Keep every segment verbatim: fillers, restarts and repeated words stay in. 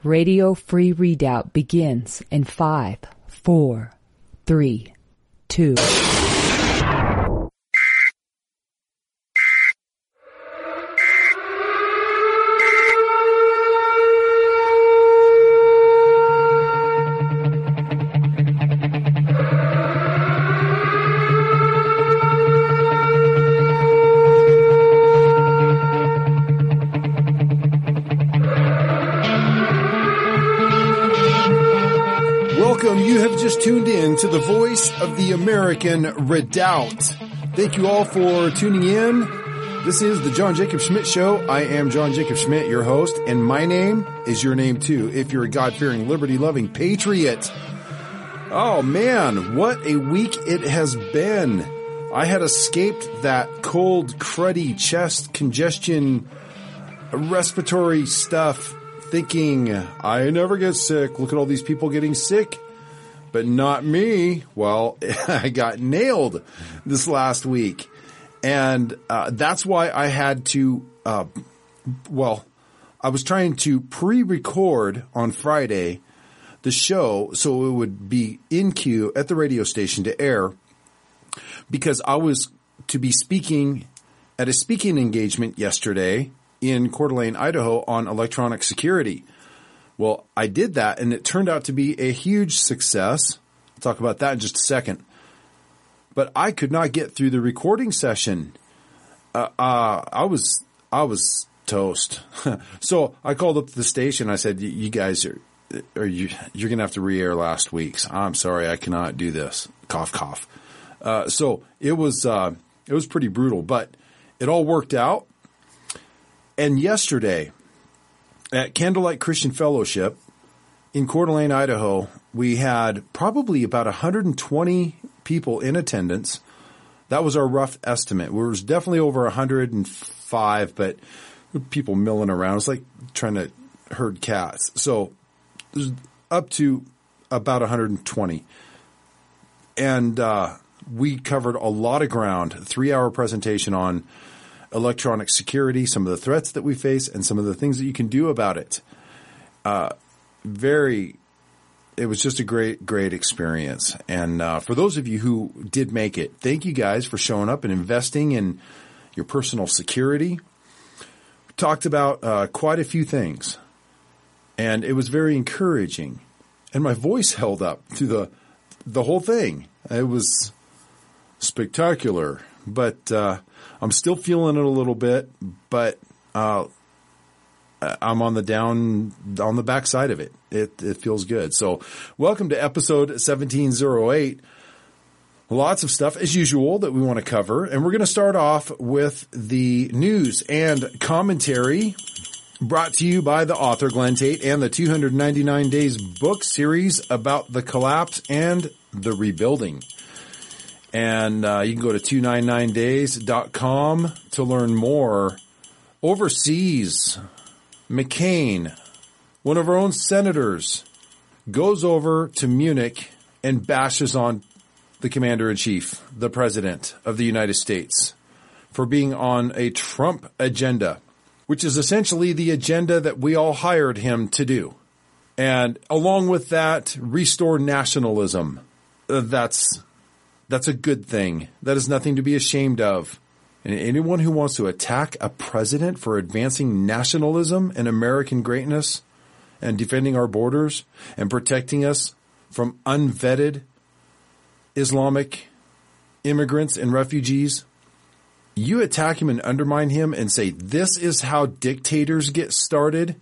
Radio Free Redoubt begins in five, four, three, two. You have just tuned in to the voice of the American Redoubt. Thank you all for tuning in. This is the John Jacob Schmidt Show. I am John Jacob Schmidt, your host, and my name is your name too, if you're a God-fearing, liberty-loving patriot. Oh man, what a week it has been. I had escaped that cold, cruddy chest congestion, respiratory stuff, thinking, I never get sick. Look at all these people getting sick. But not me. Well, I got nailed this last week. And uh, that's why I had to, uh, well, I was trying to pre-record on Friday the show so it would be in queue at the radio station to air, because I was to be speaking at a speaking engagement yesterday in Coeur d'Alene, Idaho on electronic security. Well, I did that, and it turned out to be a huge success. I'll talk about that in just a second. But I could not get through the recording session. Uh, uh, I was I was toast. So I called up to the station. I said, "You guys are, are you you're gonna have to re-air last week's. I'm sorry, I cannot do this." Cough, cough. Uh, so it was uh, it was pretty brutal, but it all worked out. And yesterday, at Candlelight Christian Fellowship in Coeur d'Alene, Idaho, we had probably about one hundred twenty people in attendance. That was our rough estimate. It was definitely over one hundred five, but people milling around. It's like trying to herd cats. So up to about one hundred twenty. And uh, we covered a lot of ground, a three-hour presentation on electronic security, some of the threats that we face, and some of the things that you can do about it. Uh, very, it was just a great, great experience. And uh, for those of you who did make it, thank you guys for showing up and investing in your personal security. We talked about uh, quite a few things, and it was very encouraging. And my voice held up through the the whole thing. It was spectacular, but uh, I'm still feeling it a little bit, but uh, I'm on the down, on the backside of it. It it feels good. So welcome to episode seventeen oh eight. Lots of stuff, as usual, that we want to cover. And we're going to start off with the news and commentary brought to you by the author, Glenn Tate, and the two hundred ninety-nine days book series about the collapse and the rebuilding. And uh, you can go to two ninety-nine days dot com to learn more. Overseas, McCain, one of our own senators, goes over to Munich and bashes on the commander-in-chief, the president of the United States, for being on a Trump agenda, which is essentially the agenda that we all hired him to do. And along with that, restore nationalism. Uh, that's... That's a good thing. That is nothing to be ashamed of. And anyone who wants to attack a president for advancing nationalism and American greatness and defending our borders and protecting us from unvetted Islamic immigrants and refugees, you attack him and undermine him and say, this is how dictators get started,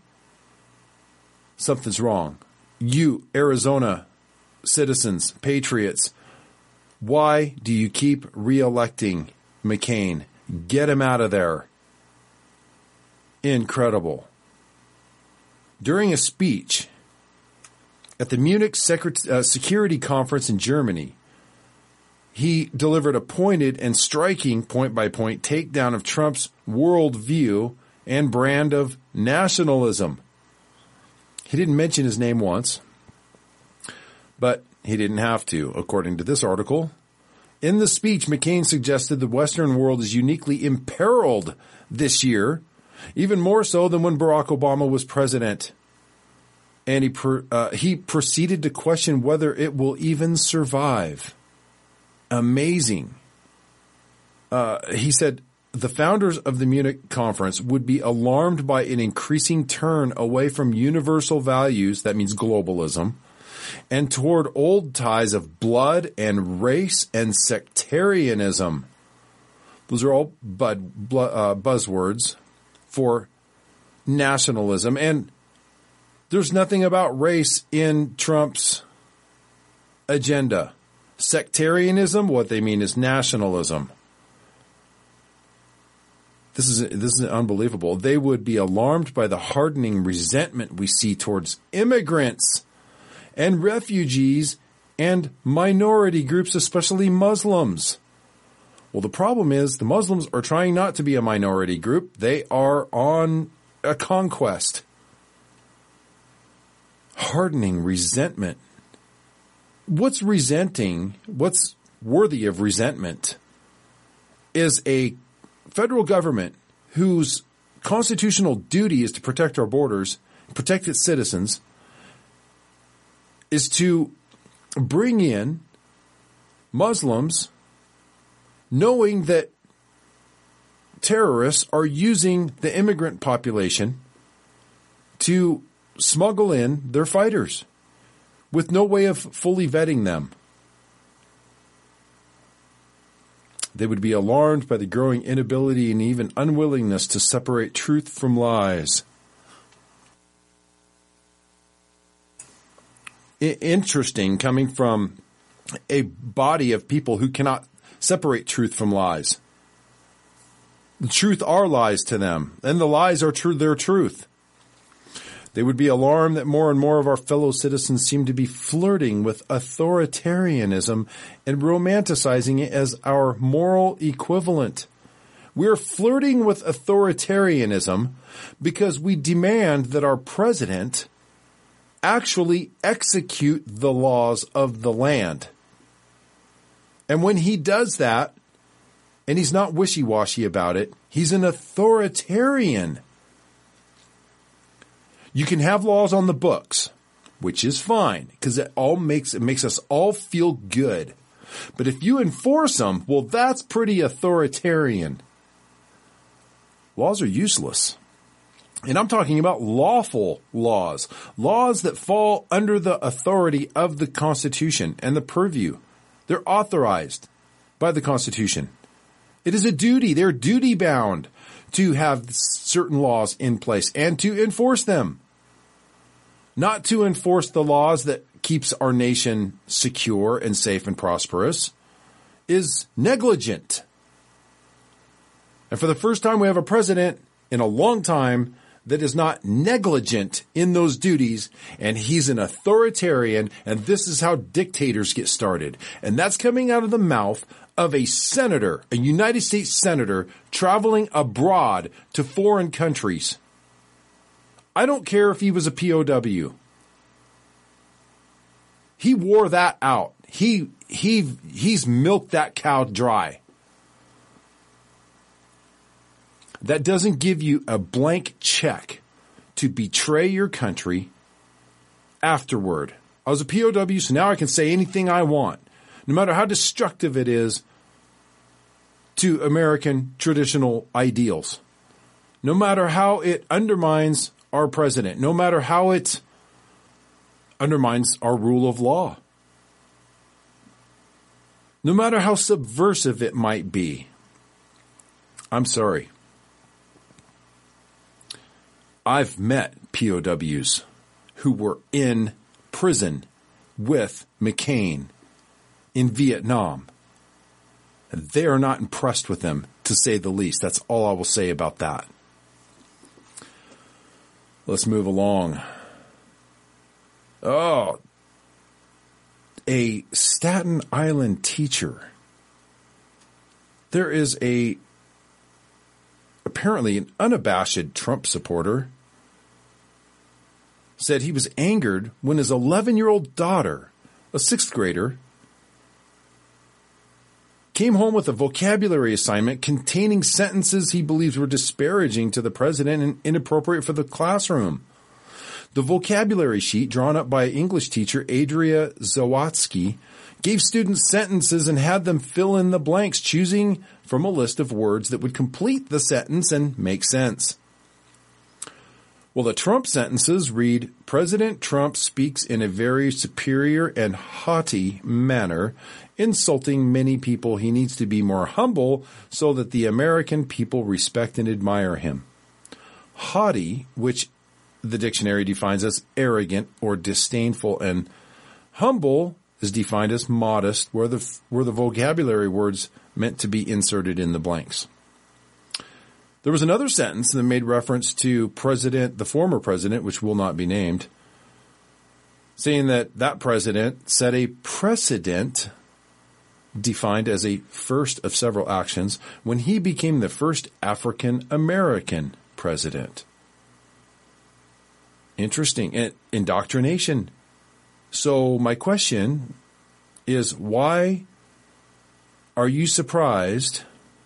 something's wrong. You, Arizona citizens, patriots, why do you keep re-electing McCain? Get him out of there. Incredible. During a speech at the Munich Secret- uh, Security Conference in Germany, he delivered a pointed and striking point-by-point takedown of Trump's worldview and brand of nationalism. He didn't mention his name once, but he didn't have to, according to this article. In the speech, McCain suggested the Western world is uniquely imperiled this year, even more so than when Barack Obama was president. And he per, uh, he proceeded to question whether it will even survive. Amazing. Uh, he said the founders of the Munich conference would be alarmed by an increasing turn away from universal values, that means globalism, and toward old ties of blood and race and sectarianism. Those are all bud, bl- uh, buzzwords for nationalism. And there's nothing about race in Trump's agenda. Sectarianism, what they mean is nationalism. This is this is unbelievable. They would be alarmed by the hardening resentment we see towards immigrants and refugees and minority groups, especially Muslims. Well, the problem is the Muslims are trying not to be a minority group. They are on a conquest. Hardening resentment. What's resenting, what's worthy of resentment is a federal government whose constitutional duty is to protect our borders, protect its citizens, is to bring in Muslims knowing that terrorists are using the immigrant population to smuggle in their fighters with no way of fully vetting them. They would be alarmed by the growing inability and even unwillingness to separate truth from lies. I- interesting, coming from a body of people who cannot separate truth from lies. The truth are lies to them, and the lies are true, their truth. They would be alarmed that more and more of our fellow citizens seem to be flirting with authoritarianism and romanticizing it as our moral equivalent. We're flirting with authoritarianism because we demand that our president actually execute the laws of the land. And when he does that, and he's not wishy-washy about it, he's an authoritarian. You can have laws on the books, which is fine, because it all makes it makes us all feel good. But if you enforce them, well, that's pretty authoritarian. Laws are useless. And I'm talking about lawful laws, laws that fall under the authority of the Constitution and the purview. They're authorized by the Constitution. It is a duty. They're duty bound to have certain laws in place and to enforce them. Not to enforce the laws that keeps our nation secure and safe and prosperous is negligent. And for the first time, we have a president in a long time that is not negligent in those duties, and he's an authoritarian, and this is how dictators get started. And that's coming out of the mouth of a senator, a United States senator, traveling abroad to foreign countries. I don't care if he was a P O W. He wore that out. He he he's milked that cow dry. That doesn't give you a blank check to betray your country afterward. I was a P O W, so now I can say anything I want, no matter how destructive it is to American traditional ideals, no matter how it undermines our president, no matter how it undermines our rule of law, no matter how subversive it might be. I'm sorry. I've met P O Ws who were in prison with McCain in Vietnam. They are not impressed with them, to say the least. That's all I will say about that. Let's move along. Oh, a Staten Island teacher. There is a, apparently an unabashed Trump supporter, said he was angered when his eleven-year-old daughter, a sixth grader, came home with a vocabulary assignment containing sentences he believes were disparaging to the president and inappropriate for the classroom. The vocabulary sheet drawn up by English teacher Adria Zawatsky gave students sentences and had them fill in the blanks, choosing from a list of words that would complete the sentence and make sense. Well, the Trump sentences read, President Trump speaks in a very superior and haughty manner, insulting many people. He needs to be more humble so that the American people respect and admire him. Haughty, which the dictionary defines as arrogant or disdainful, and humble is defined as modest, where the where the vocabulary words meant to be inserted in the blanks. There was another sentence that made reference to President, the former president, which will not be named, saying that that president set a precedent defined as a first of several actions when he became the first African American president. Interesting. Indoctrination. So my question is, why are you surprised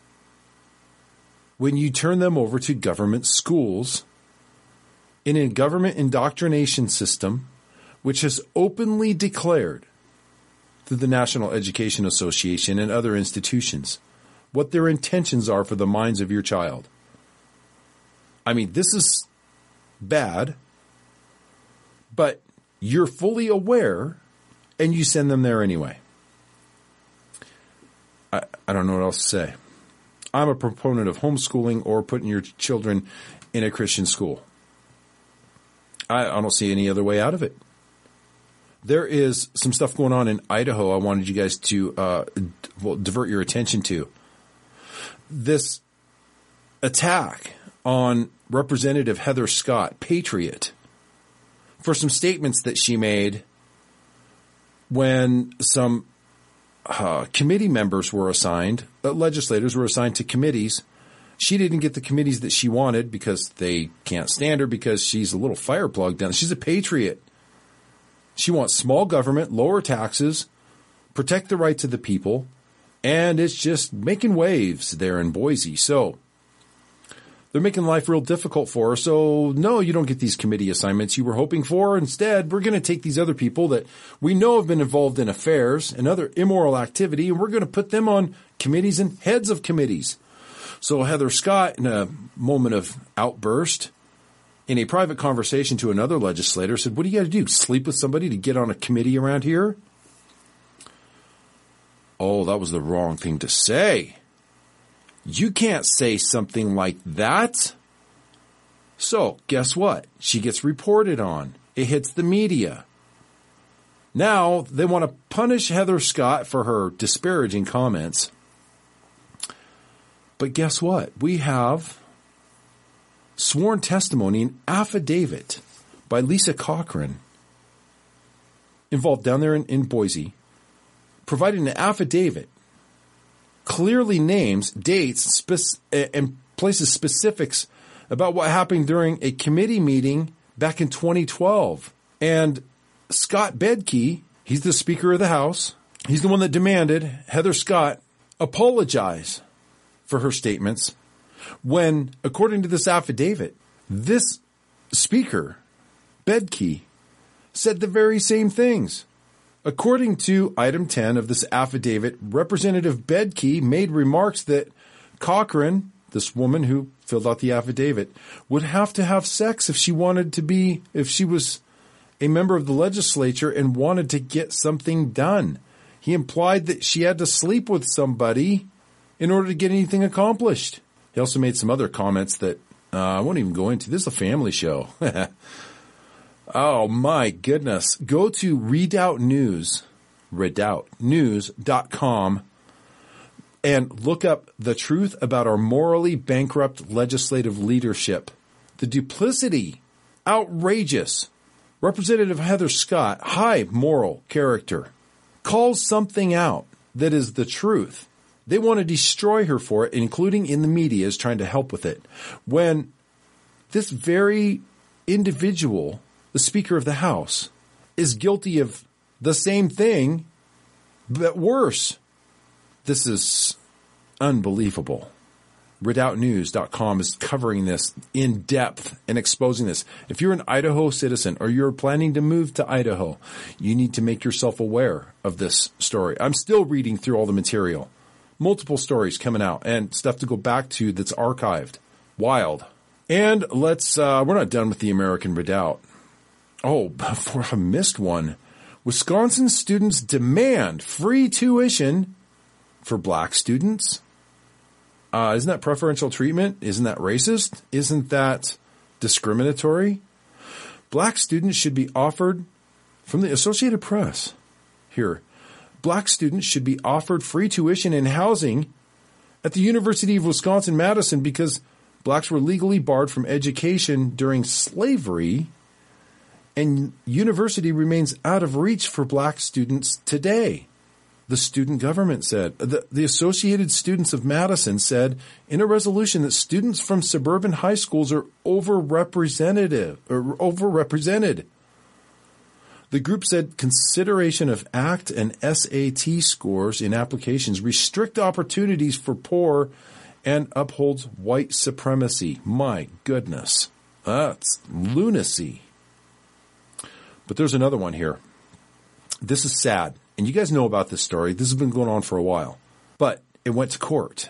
when you turn them over to government schools in a government indoctrination system which has openly declared through the National Education Association and other institutions what their intentions are for the minds of your child? I mean, this is bad, but you're fully aware and you send them there anyway. I, I don't know what else to say. I'm a proponent of homeschooling or putting your children in a Christian school. I, I don't see any other way out of it. There is some stuff going on in Idaho I wanted you guys to uh, well, divert your attention to. This attack on Representative Heather Scott, Patriot, for some statements that she made when some uh, committee members were assigned, uh, legislators were assigned to committees. She didn't get the committees that she wanted because they can't stand her because she's a little fire plug down. She's a patriot. She wants small government, lower taxes, protect the rights of the people, and it's just making waves there in Boise. So they're making life real difficult for her. So, no, you don't get these committee assignments you were hoping for. Instead, we're going to take these other people that we know have been involved in affairs and other immoral activity, and we're going to put them on committees and heads of committees. So Heather Scott, in a moment of outburst, in a private conversation to another legislator, said, what do you got to do, sleep with somebody to get on a committee around here? Oh, that was the wrong thing to say. You can't say something like that. So, guess what? She gets reported on. It hits the media. Now, they want to punish Heather Scott for her disparaging comments. But guess what? We have sworn testimony, an affidavit by Lisa Cochran, involved down there in, in Boise, providing an affidavit, clearly names, dates, spec- and places specifics about what happened during a committee meeting back in twenty twelve. And Scott Bedke, he's the Speaker of the House. He's the one that demanded Heather Scott apologize for her statements when, according to this affidavit, this Speaker, Bedke, said the very same things. According to item ten of this affidavit, Representative Bedke made remarks that Cochran, this woman who filled out the affidavit, would have to have sex if she wanted to be, if she was a member of the legislature and wanted to get something done. He implied that she had to sleep with somebody in order to get anything accomplished. He also made some other comments that uh, I won't even go into. This is a family show. Oh, my goodness. Go to Redoubt News, redoubt news dot com, and look up the truth about our morally bankrupt legislative leadership. The duplicity, outrageous. Representative Heather Scott, high moral character, calls something out that is the truth. They want to destroy her for it, including in the media is trying to help with it. When this very individual, the Speaker of the House, is guilty of the same thing, but worse. This is unbelievable. Redoubt News dot com is covering this in depth and exposing this. If you're an Idaho citizen or you're planning to move to Idaho, you need to make yourself aware of this story. I'm still reading through all the material. Multiple stories coming out and stuff to go back to that's archived. Wild. And let's, uh, we're not done with the American Redoubt. Oh, before I missed one, Wisconsin students demand free tuition for black students. Uh, isn't that preferential treatment? Isn't that racist? Isn't that discriminatory? Black students should be offered, from the Associated Press here, black students should be offered free tuition and housing at the University of Wisconsin-Madison because blacks were legally barred from education during slavery, and university remains out of reach for black students today. The student government said. The, the Associated Students of Madison said in a resolution that students from suburban high schools are overrepresented. Or overrepresented. The group said consideration of A C T and S A T scores in applications restrict opportunities for poor and upholds white supremacy. My goodness. That's lunacy. But there's another one here. This is sad. And you guys know about this story. This has been going on for a while. But it went to court.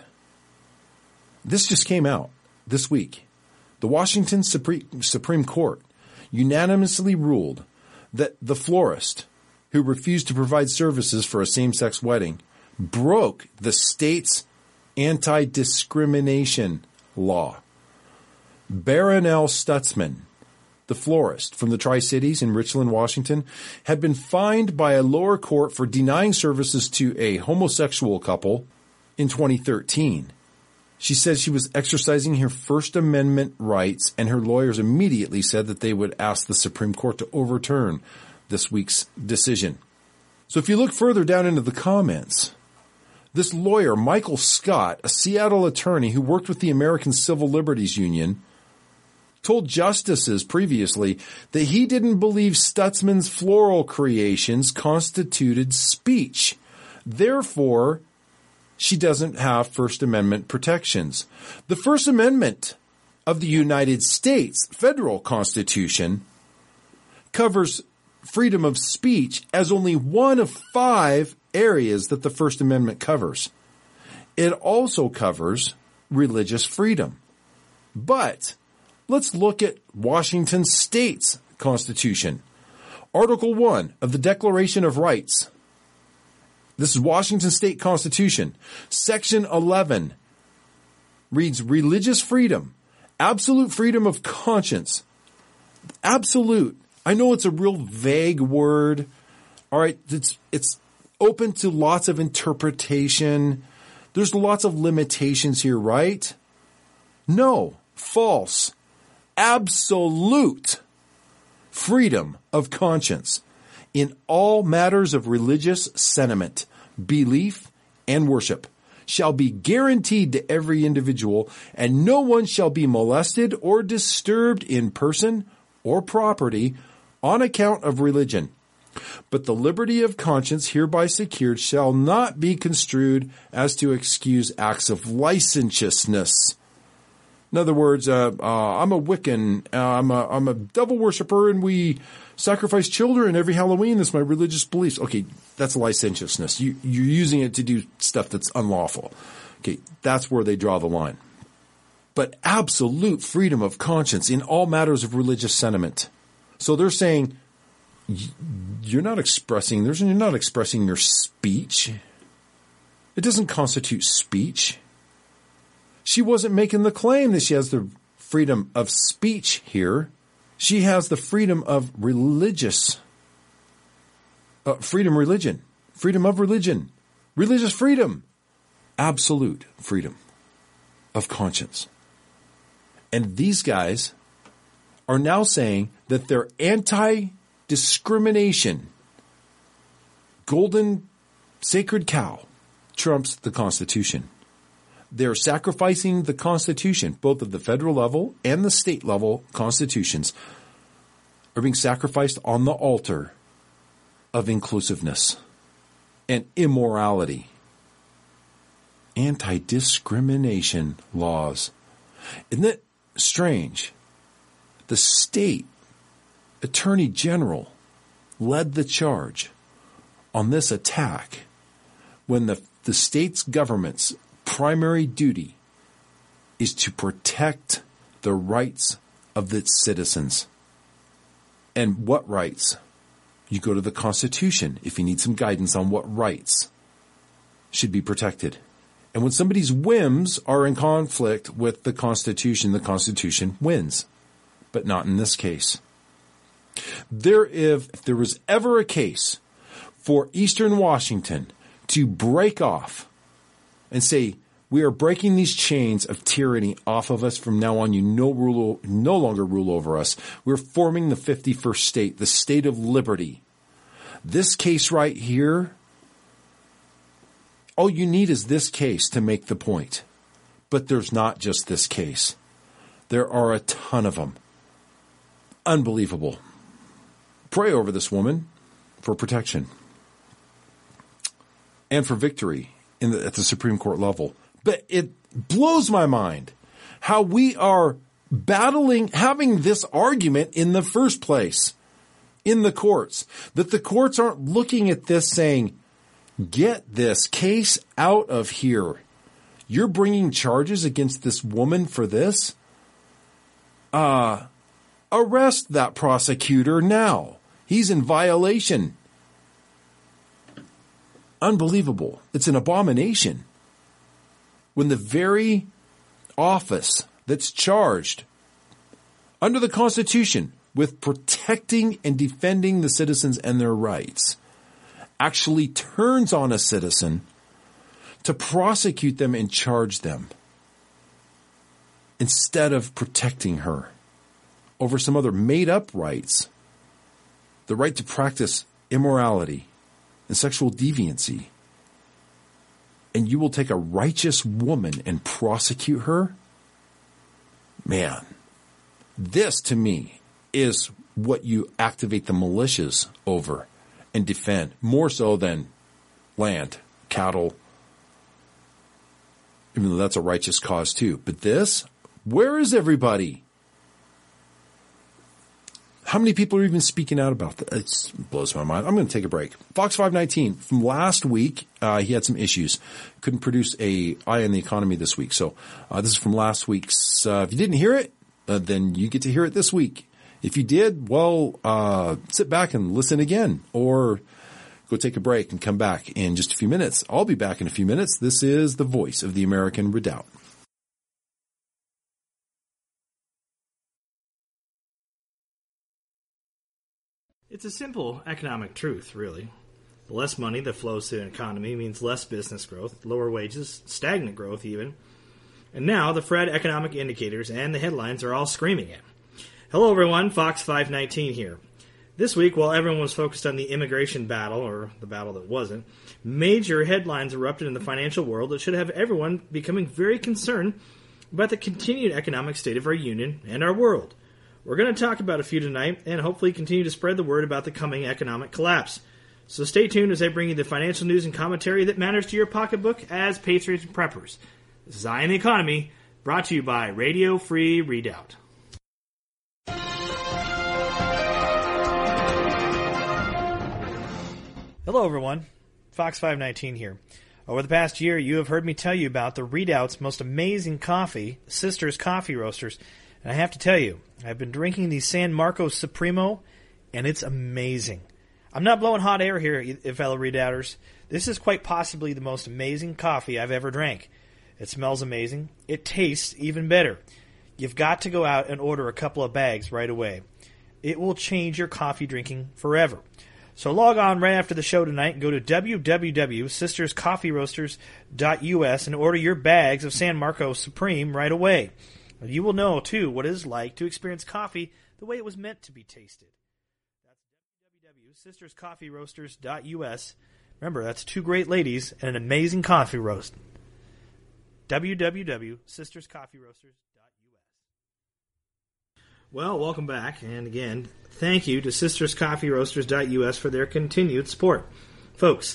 This just came out this week. The Washington Supreme, Supreme Court unanimously ruled that the florist who refused to provide services for a same-sex wedding broke the state's anti-discrimination law. Baronelle Stutzman, the florist from the Tri-Cities in Richland, Washington, had been fined by a lower court for denying services to a homosexual couple in twenty thirteen. She said she was exercising her First Amendment rights, and her lawyers immediately said that they would ask the Supreme Court to overturn this week's decision. So if you look further down into the comments, this lawyer, Michael Scott, a Seattle attorney who worked with the American Civil Liberties Union, told justices previously that he didn't believe Stutzman's floral creations constituted speech. Therefore, she doesn't have First Amendment protections. The First Amendment of the United States federal Constitution covers freedom of speech as only one of five areas that the First Amendment covers. It also covers religious freedom. But let's look at Washington State's Constitution. Article one of the Declaration of Rights. This is Washington State Constitution. Section eleven reads religious freedom, absolute freedom of conscience. Absolute. I know it's a real vague word. All right. It's, it's open to lots of interpretation. There's lots of limitations here, right? No. False. Absolute freedom of conscience in all matters of religious sentiment, belief, and worship shall be guaranteed to every individual, and no one shall be molested or disturbed in person or property on account of religion. But the liberty of conscience hereby secured shall not be construed as to excuse acts of licentiousness. In other words, uh, uh, I'm a Wiccan, uh, I'm a, I'm a devil worshiper, and we sacrifice children every Halloween. That's my religious beliefs. Okay, that's licentiousness. You, you're using it to do stuff that's unlawful. Okay, that's where they draw the line. But absolute freedom of conscience in all matters of religious sentiment. So they're saying you're not expressing, you're not expressing your speech. It doesn't constitute speech. She wasn't making the claim that she has the freedom of speech here. She has the freedom of religious, uh, freedom religion, freedom of religion, religious freedom, absolute freedom of conscience. And these guys are now saying that their anti-discrimination golden sacred cow trumps the Constitution. They're sacrificing the Constitution, both of the federal level and the state level constitutions are being sacrificed on the altar of inclusiveness and immorality. anti-discrimination laws. Isn't it strange? The state attorney general led the charge on this attack when the, the state's government's primary duty is to protect the rights of its citizens. And what rights? You go to the Constitution if you need some guidance on what rights should be protected. And when somebody's whims are in conflict with the Constitution, the Constitution wins. But not in this case. There, if, if there was ever a case for Eastern Washington to break off and say, we are breaking these chains of tyranny off of us from now on, you no, rule, no longer rule over us. We're forming the fifty-first state, the state of liberty. This case right here, all you need is this case to make the point. But there's not just this case. There are a ton of them. Unbelievable. Pray over this woman for protection and for victory in the, at the Supreme Court level. But it blows my mind how we are battling, having this argument in the first place in the courts, that the courts aren't looking at this saying, get this case out of here. You're bringing charges against this woman for this? Uh, arrest that prosecutor now. He's in violation. Unbelievable. It's an abomination. When the very office that's charged under the Constitution with protecting and defending the citizens and their rights actually turns on a citizen to prosecute them and charge them instead of protecting her over some other made-up rights, the right to practice immorality and sexual deviancy, and you will take a righteous woman and prosecute her? Man, this to me is what you activate the militias over and defend, more so than land, cattle, even though that's a righteous cause too. But this, where is everybody? How many people are even speaking out about that? It blows my mind. I'm going to take a break. Fox five nineteen from last week, uh, he had some issues. Couldn't produce a Eye on the Economy this week. So uh, this is from last week's. Uh, if you didn't hear it, uh, then you get to hear it this week. If you did, well, uh, sit back and listen again, or go take a break and come back in just a few minutes. I'll be back in a few minutes. This is the voice of the American Redoubt. It's a simple economic truth, really. The less money that flows to an economy means less business growth, lower wages, stagnant growth even. And now the Fred economic indicators and the headlines are all screaming it. Hello everyone, Fox five nineteen here. This week, while everyone was focused on the immigration battle, or the battle that wasn't, major headlines erupted in the financial world that should have everyone becoming very concerned about the continued economic state of our union and our world. We're going to talk about a few tonight and hopefully continue to spread the word about the coming economic collapse. So stay tuned as I bring you the financial news and commentary that matters to your pocketbook as patriots and preppers. This is Eye on the Economy, brought to you by Radio Free Redoubt. Hello everyone, Fox five nineteen here. Over the past year, you have heard me tell you about the Redoubt's most amazing coffee, Sisters Coffee Roasters. And I have to tell you, I've been drinking the San Marcos Supremo, and it's amazing. I'm not blowing hot air here, fellow Redoubters. This is quite possibly the most amazing coffee I've ever drank. It smells amazing. It tastes even better. You've got to go out and order a couple of bags right away. It will change your coffee drinking forever. So log on right after the show tonight and go to w w w dot sisters coffee roasters dot u s and order your bags of San Marcos Supreme right away. You will know, too, what it is like to experience coffee the way it was meant to be tasted. That's w w w dot sisters coffee roasters dot u s. Remember, that's two great ladies and an amazing coffee roast. w w w dot sisters coffee roasters dot u s. Well, welcome back, and again, thank you to sisters coffee roasters dot u s for their continued support. Folks,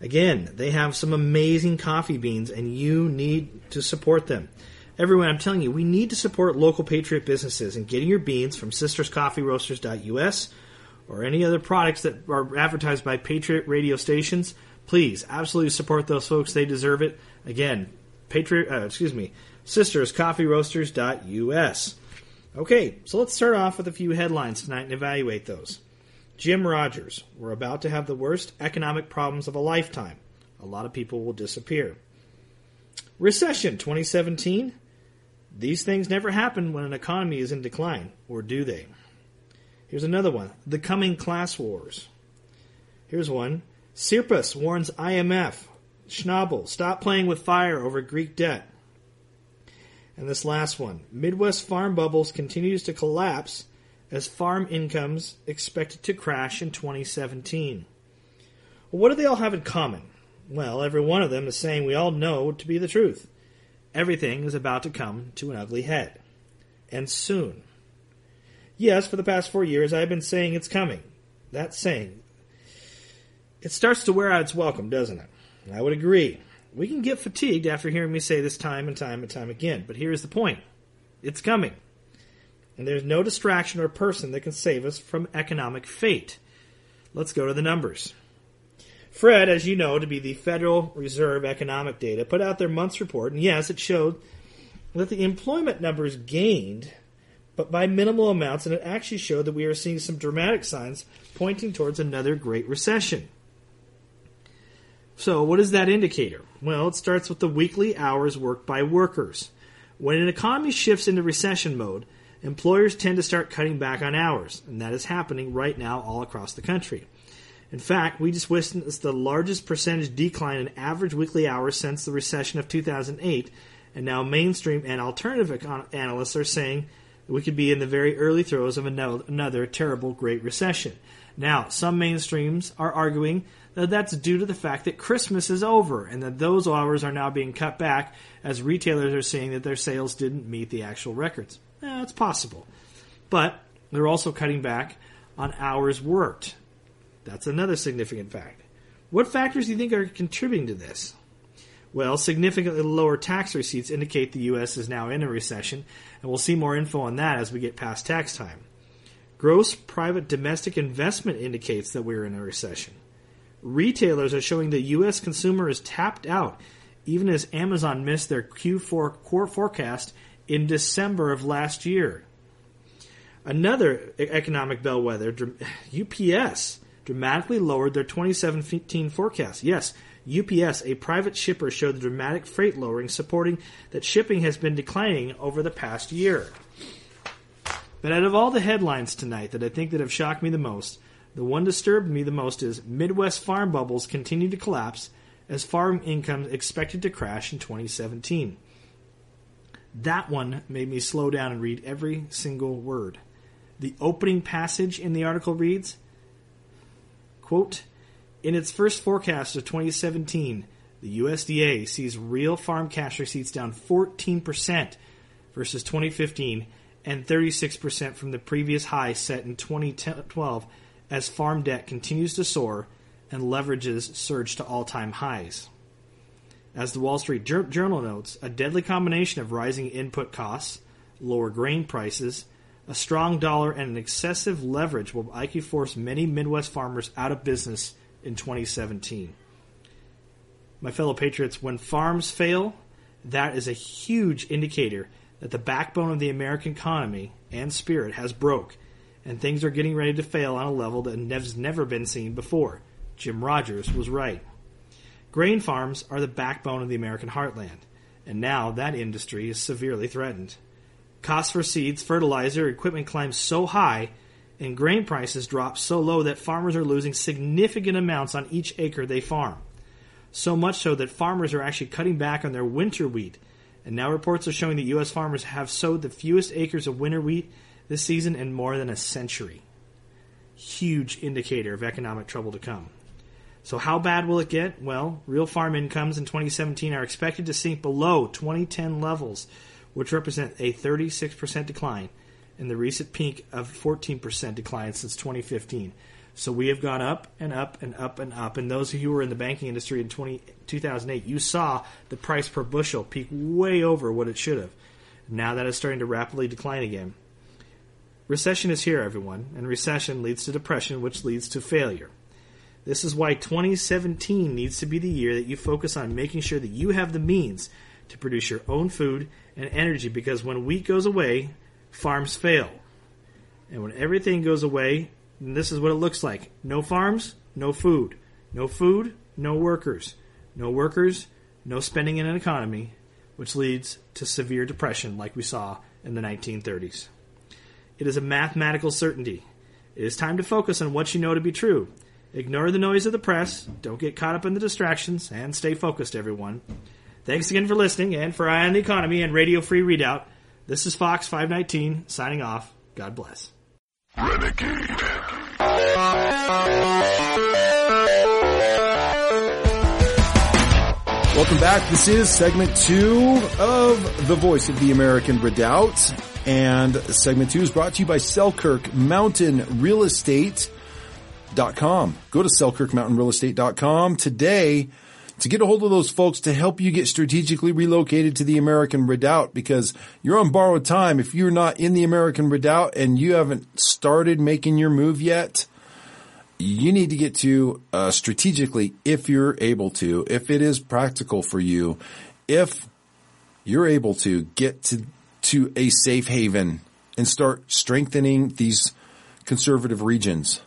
Again, they have some amazing coffee beans, and you need to support them. Everyone, I'm telling you, we need to support local Patriot businesses, and getting your beans from sisters coffee roasters dot U S or any other products that are advertised by Patriot radio stations, please absolutely support those folks. They deserve it. Again, Patriot, uh, excuse me, sisters coffee roasters dot U S. Okay, so let's start off with a few headlines tonight and evaluate those. Jim Rogers, we're about to have the worst economic problems of a lifetime. A lot of people will disappear. Recession twenty seventeen. These things never happen when an economy is in decline, or do they? Here's another one. The coming class wars. Here's one. Sirpas warns I M F. Schnabel, stop playing with fire over Greek debt. And this last one. Midwest farm bubbles continues to collapse as farm incomes expected to crash in twenty seventeen. Well, what do they all have in common? Well, every one of them is saying we all know to be the truth. Everything is about to come to an ugly head. And soon. Yes, for the past four years I've been saying it's coming. That saying, it starts to wear out its welcome, doesn't it? I would agree. We can get fatigued after hearing me say this time and time and time again, but here's the point. It's coming. And there's no distraction or person that can save us from economic fate. Let's go to the numbers. Fred, as you know, to be the Federal Reserve economic data, put out their month's report, and yes, it showed that the employment numbers gained, but by minimal amounts, and it actually showed that we are seeing some dramatic signs pointing towards another Great Recession. So what is that indicator? Well, it starts with the weekly hours worked by workers. When an economy shifts into recession mode, employers tend to start cutting back on hours, and that is happening right now all across the country. In fact, we just witnessed the largest percentage decline in average weekly hours since the recession of two thousand eight, and now mainstream and alternative econ- analysts are saying that we could be in the very early throes of another, another terrible Great Recession. Now, some mainstreams are arguing that that's due to the fact that Christmas is over and that those hours are now being cut back as retailers are saying that their sales didn't meet the actual records. Eh, it's possible. But they're also cutting back on hours worked. That's another significant fact. What factors do you think are contributing to this? Well, significantly lower tax receipts indicate the U S is now in a recession, and we'll see more info on that as we get past tax time. Gross private domestic investment indicates that we're in a recession. Retailers are showing the U S consumer is tapped out, even as Amazon missed their Q four core forecast in December of last year. Another economic bellwether, U P S, dramatically lowered their twenty seventeen forecast. Yes, U P S, a private shipper, showed the dramatic freight lowering, supporting that shipping has been declining over the past year. But out of all the headlines tonight that I think that have shocked me the most, the one disturbed me the most is Midwest farm bubbles continue to collapse as farm income expected to crash in twenty seventeen. That one made me slow down and read every single word. The opening passage in the article reads, quote, in its first forecast of twenty seventeen, the U S D A sees real farm cash receipts down fourteen percent versus twenty fifteen and thirty-six percent from the previous high set in twenty twelve as farm debt continues to soar and leverages surge to all-time highs. As the Wall Street Journal notes, a deadly combination of rising input costs, lower grain prices, a strong dollar, and an excessive leverage will likely force many Midwest farmers out of business in twenty seventeen. My fellow patriots, when farms fail, that is a huge indicator that the backbone of the American economy and spirit has broke, and things are getting ready to fail on a level that has never been seen before. Jim Rogers was right. Grain farms are the backbone of the American heartland, and now that industry is severely threatened. Costs for seeds, fertilizer, equipment climb so high, and grain prices drop so low that farmers are losing significant amounts on each acre they farm. So much so that farmers are actually cutting back on their winter wheat, and now reports are showing that U S farmers have sowed the fewest acres of winter wheat this season in more than a century. Huge indicator of economic trouble to come. So how bad will it get? Well, real farm incomes in twenty seventeen are expected to sink below twenty ten levels, which represent a thirty-six percent decline, and the recent peak of fourteen percent decline since twenty fifteen. So we have gone up and up and up and up. And those of you who were in the banking industry in twenty, two thousand eight, you saw the price per bushel peak way over what it should have. Now that is starting to rapidly decline again. Recession is here, everyone, and recession leads to depression, which leads to failure. This is why twenty seventeen needs to be the year that you focus on making sure that you have the means to produce your own food and energy, because when wheat goes away, farms fail. And when everything goes away, this is what it looks like. No farms, no food. No food, no workers. No workers, no spending in an economy, which leads to severe depression like we saw in the nineteen thirties. It is a mathematical certainty. It is time to focus on what you know to be true. Ignore the noise of the press, don't get caught up in the distractions, and stay focused, everyone. Thanks again for listening, and for Eye on the Economy and Radio Free Readout, this is Fox five nineteen, signing off. God bless. Renegade. Welcome back. This is segment two of The Voice of the American Redoubt. And segment two is brought to you by Selkirk Mountain Real Estate dot com. Go to Selkirk Mountain Real Estate dot com today to get a hold of those folks to help you get strategically relocated to the American Redoubt, because you're on borrowed time. If you're not in the American Redoubt and you haven't started making your move yet, you need to get to uh, strategically, if you're able to, if it is practical for you, if you're able to get to to a safe haven and start strengthening these conservative regions.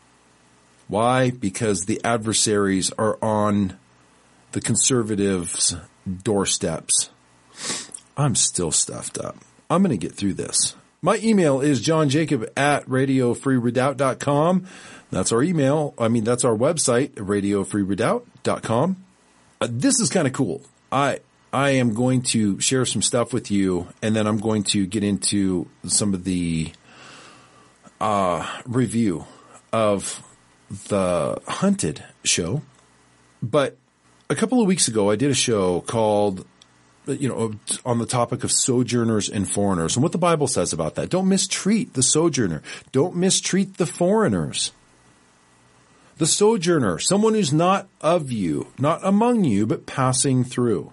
Why? Because the adversaries are on the conservatives' doorsteps. I'm still stuffed up. I'm going to get through this. My email is johnjacob at radio free redoubt dot com. That's our email. I mean, that's our website, radio free redoubt dot com. Uh, this is kind of cool. I I am going to share some stuff with you, and then I'm going to get into some of the uh, review of the Hunted show. But a couple of weeks ago, I did a show called, you know, on the topic of sojourners and foreigners and what the Bible says about that. Don't mistreat the sojourner. Don't mistreat the foreigners. The sojourner, someone who's not of you, not among you, but passing through.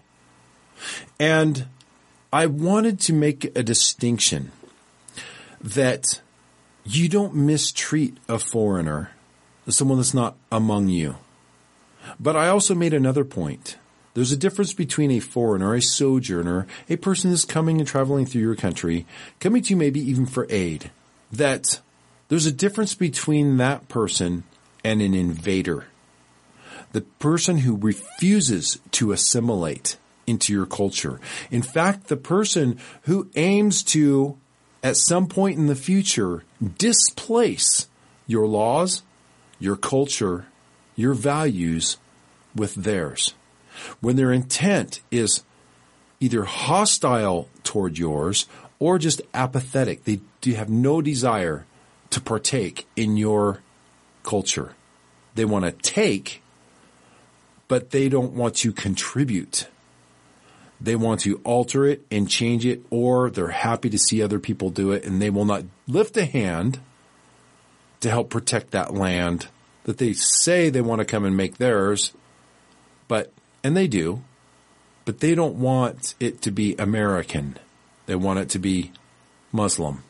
And I wanted to make a distinction that you don't mistreat a foreigner, someone that's not among you. But I also made another point. There's a difference between a foreigner, a sojourner, a person that's coming and traveling through your country, coming to you maybe even for aid. That there's a difference between that person and an invader. The person who refuses to assimilate into your culture. In fact, the person who aims to, at some point in the future, displace your laws, your culture, your values with theirs. When their intent is either hostile toward yours or just apathetic. They do have no desire to partake in your culture. They want to take, but they don't want to contribute. They want to alter it and change it, or they're happy to see other people do it, and they will not lift a hand to help protect that land that they say they want to come and make theirs, but, and they do, but they don't want it to be American. They want it to be Muslim.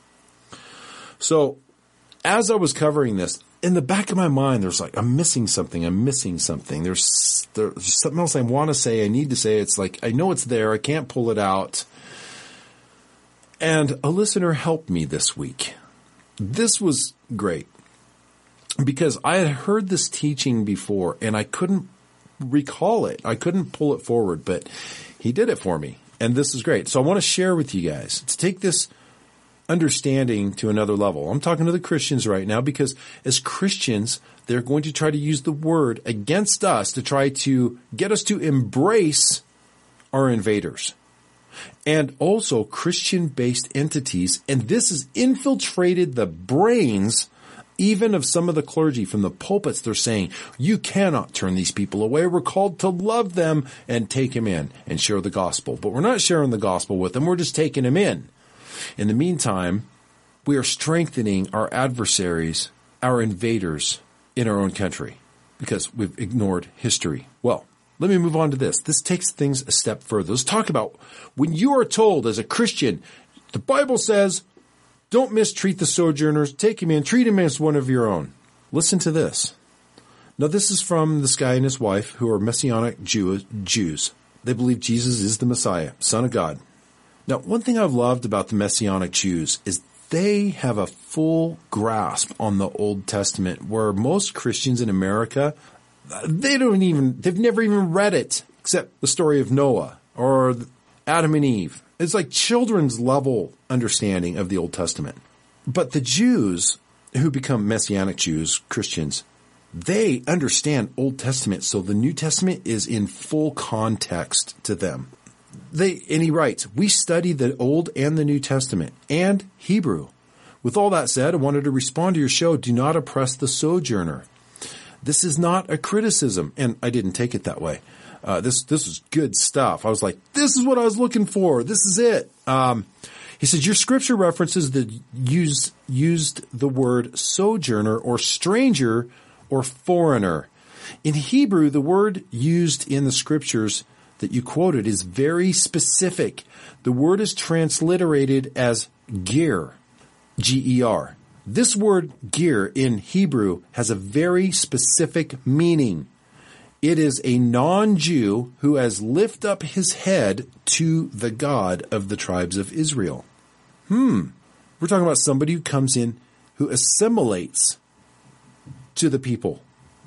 So, as I was covering this, in the back of my mind, there's like, I'm missing something, I'm missing something. There's, there's something else I want to say, I need to say. It's like, I know it's there, I can't pull it out. And a listener helped me this week. This was great, because I had heard this teaching before, and I couldn't recall it. I couldn't pull it forward, but he did it for me. And this is great. So I want to share with you guys to take this understanding to another level. I'm talking to the Christians right now, because as Christians, they're going to try to use the word against us to try to get us to embrace our invaders. And also Christian-based entities, and this has infiltrated the brains even of some of the clergy from the pulpits. They're saying, you cannot turn these people away. We're called to love them and take them in and share the gospel. But we're not sharing the gospel with them. We're just taking them in. In the meantime, we are strengthening our adversaries our invaders in our own country because we've ignored history. Well, let me move on to this. This takes things a step further. Let's talk about when you are told as a Christian, the Bible says, don't mistreat the sojourners, take him in, treat him as one of your own. Listen to this. Now, this is from this guy and his wife who are Messianic Jew- Jews. They believe Jesus is the Messiah, Son of God. Now, one thing I've loved about the Messianic Jews is they have a full grasp on the Old Testament, where most Christians in America, they don't even, they've never even read it, except the story of Noah or Adam and Eve. It's like children's level understanding of the Old Testament. But the Jews who become Messianic Jews, Christians, they understand Old Testament, so the New Testament is in full context to them. They, and he writes, we study the Old and the New Testament and Hebrew. With all that said, I wanted to respond to your show, do not oppress the sojourner. This is not a criticism, and I didn't take it that way. Uh, this this is good stuff. I was like, this is what I was looking for. This is it. Um, he says, your scripture references that use, used the word sojourner or stranger or foreigner. In Hebrew, the word used in the scriptures that you quoted is very specific. The word is transliterated as ger, G E R. This word ger in Hebrew has a very specific meaning. It is a non-Jew who has lifted up his head to the God of the tribes of Israel. Hmm. We're talking about somebody who comes in who assimilates to the people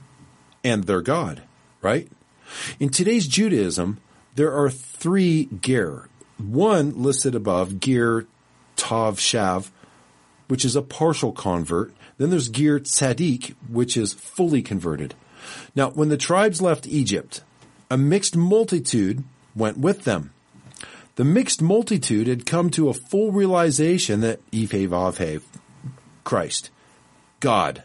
and their God, right? In today's Judaism, there are three ger. One listed above, ger tav shav, which is a partial convert. Then there's ger tzaddik, which is fully converted. Now, when the tribes left Egypt, a mixed multitude went with them. The mixed multitude had come to a full realization that Ife Vav Christ, God,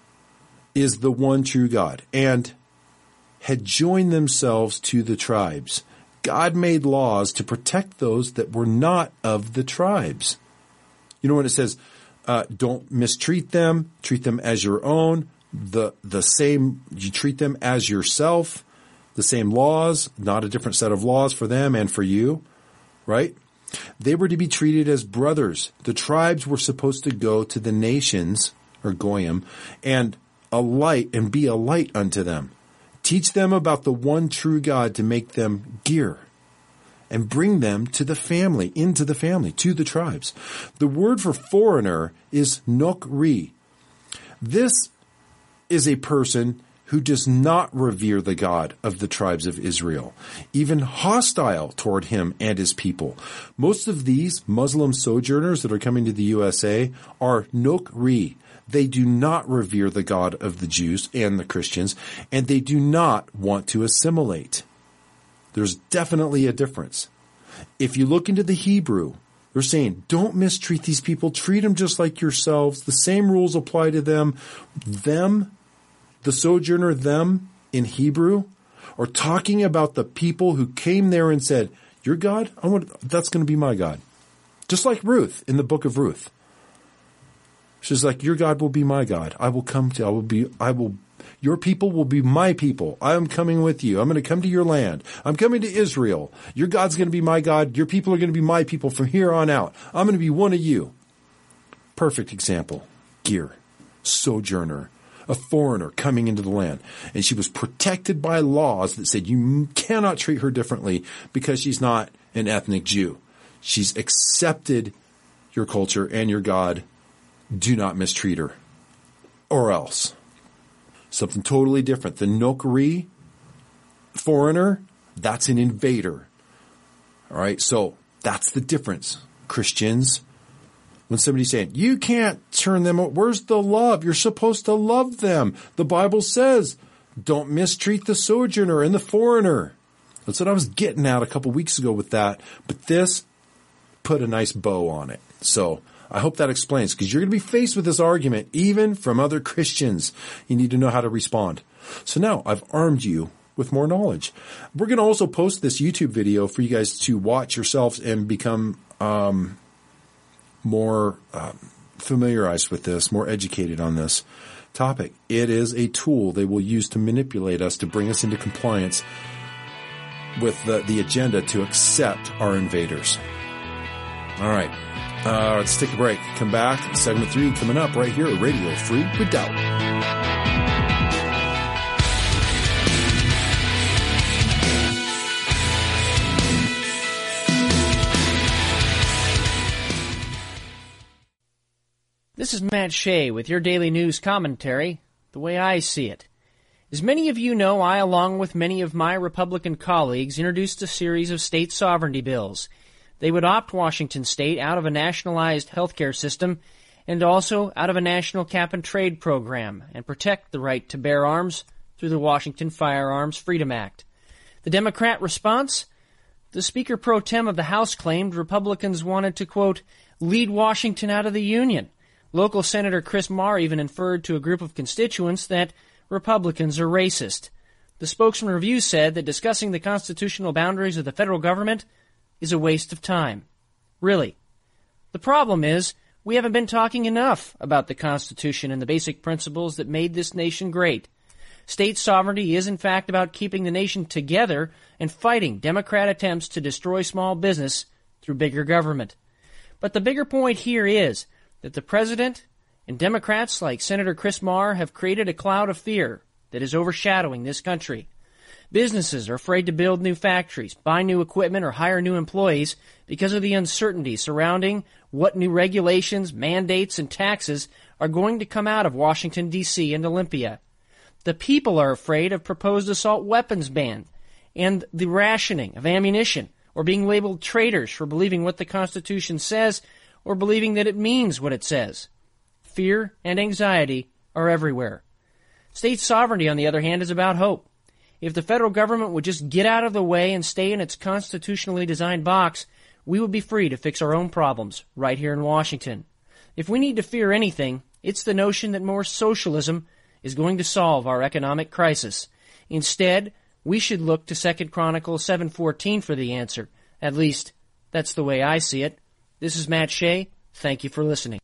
is the one true God, and had joined themselves to the tribes. God made laws to protect those that were not of the tribes. You know when it says, uh, don't mistreat them, treat them as your own, the the same, you treat them as yourself, the same laws, not a different set of laws for them and for you, right? They were to be treated as brothers. The tribes were supposed to go to the nations, or goyim, and a light and be a light unto them. Teach them about the one true God to make them ger and bring them to the family, into the family, to the tribes. The word for foreigner is nokri. This is a person who does not revere the God of the tribes of Israel, even hostile toward him and his people. Most of these Muslim sojourners that are coming to the U S A are nokri. They do not revere the God of the Jews and the Christians, and they do not want to assimilate. There's definitely a difference. If you look into the Hebrew, they're saying, don't mistreat these people. Treat them just like yourselves. The same rules apply to them. Them, the sojourner, them in Hebrew, are talking about the people who came there and said, your God, I want, that's going to be my God. Just like Ruth in the book of Ruth. She's like, your God will be my God. I will come to, I will be, I will, your people will be my people. I am coming with you. I'm going to come to your land. I'm coming to Israel. Your God's going to be my God. Your people are going to be my people from here on out. I'm going to be one of you. Perfect example. Ger, sojourner, a foreigner coming into the land. And she was protected by laws that said you cannot treat her differently because she's not an ethnic Jew. She's accepted your culture and your God. Do not mistreat her, or else. Something totally different. The nokri, foreigner, that's an invader. All right, so that's the difference. Christians, when somebody's saying, you can't turn them, where's the love? You're supposed to love them. The Bible says, don't mistreat the sojourner and the foreigner. That's what I was getting at a couple weeks ago with that, but this put a nice bow on it. So I hope that explains, because you're going to be faced with this argument even from other Christians. You need to know how to respond. So now I've armed you with more knowledge. We're going to also post this YouTube video for you guys to watch yourselves and become um, more uh, familiarized with this, more educated on this topic. It is a tool they will use to manipulate us, to bring us into compliance with the, the agenda to accept our invaders. All right. Uh, let's take a break. Come back. Segment three coming up right here at Radio Free Redoubt. This is Matt Shea with your daily news commentary, the way I see it. As many of you know, I, along with many of my Republican colleagues, introduced a series of state sovereignty bills. They would opt Washington State out of a nationalized healthcare system and also out of a national cap-and-trade program and protect the right to bear arms through the Washington Firearms Freedom Act. The Democrat response? The Speaker pro tem of the House claimed Republicans wanted to, quote, lead Washington out of the Union. Local Senator Chris Marr even inferred to a group of constituents that Republicans are racist. The spokesman review said that discussing the constitutional boundaries of the federal government is a waste of time. Really. The problem is, we haven't been talking enough about the Constitution and the basic principles that made this nation great. State sovereignty is, in fact, about keeping the nation together and fighting Democrat attempts to destroy small business through bigger government. But the bigger point here is that the President and Democrats like Senator Chris Marr have created a cloud of fear that is overshadowing this country. Businesses are afraid to build new factories, buy new equipment, or hire new employees because of the uncertainty surrounding what new regulations, mandates, and taxes are going to come out of Washington, D C and Olympia. The people are afraid of proposed assault weapons ban and the rationing of ammunition, or being labeled traitors for believing what the Constitution says or believing that it means what it says. Fear and anxiety are everywhere. State sovereignty, on the other hand, is about hope. If the federal government would just get out of the way and stay in its constitutionally designed box, we would be free to fix our own problems right here in Washington. If we need to fear anything, it's the notion that more socialism is going to solve our economic crisis. Instead, we should look to Second Chronicles seven fourteen for the answer. At least, that's the way I see it. This is Matt Shea. Thank you for listening.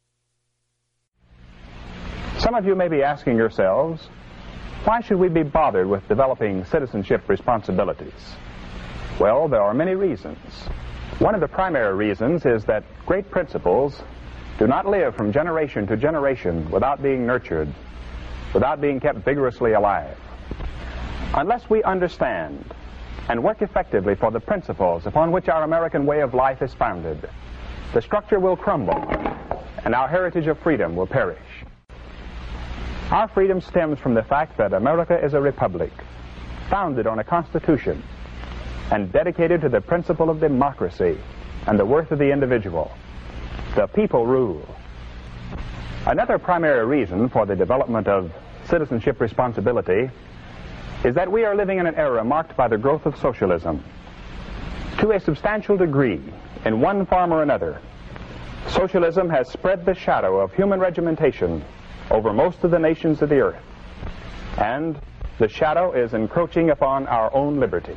Some of you may be asking yourselves, why should we be bothered with developing citizenship responsibilities? Well, there are many reasons. One of the primary reasons is that great principles do not live from generation to generation without being nurtured, without being kept vigorously alive. Unless we understand and work effectively for the principles upon which our American way of life is founded, the structure will crumble and our heritage of freedom will perish. Our freedom stems from the fact that America is a republic, founded on a constitution, and dedicated to the principle of democracy and the worth of the individual. The people rule. Another primary reason for the development of citizenship responsibility is that we are living in an era marked by the growth of socialism. To a substantial degree, in one form or another, socialism has spread the shadow of human regimentation over most of the nations of the earth, and the shadow is encroaching upon our own liberty.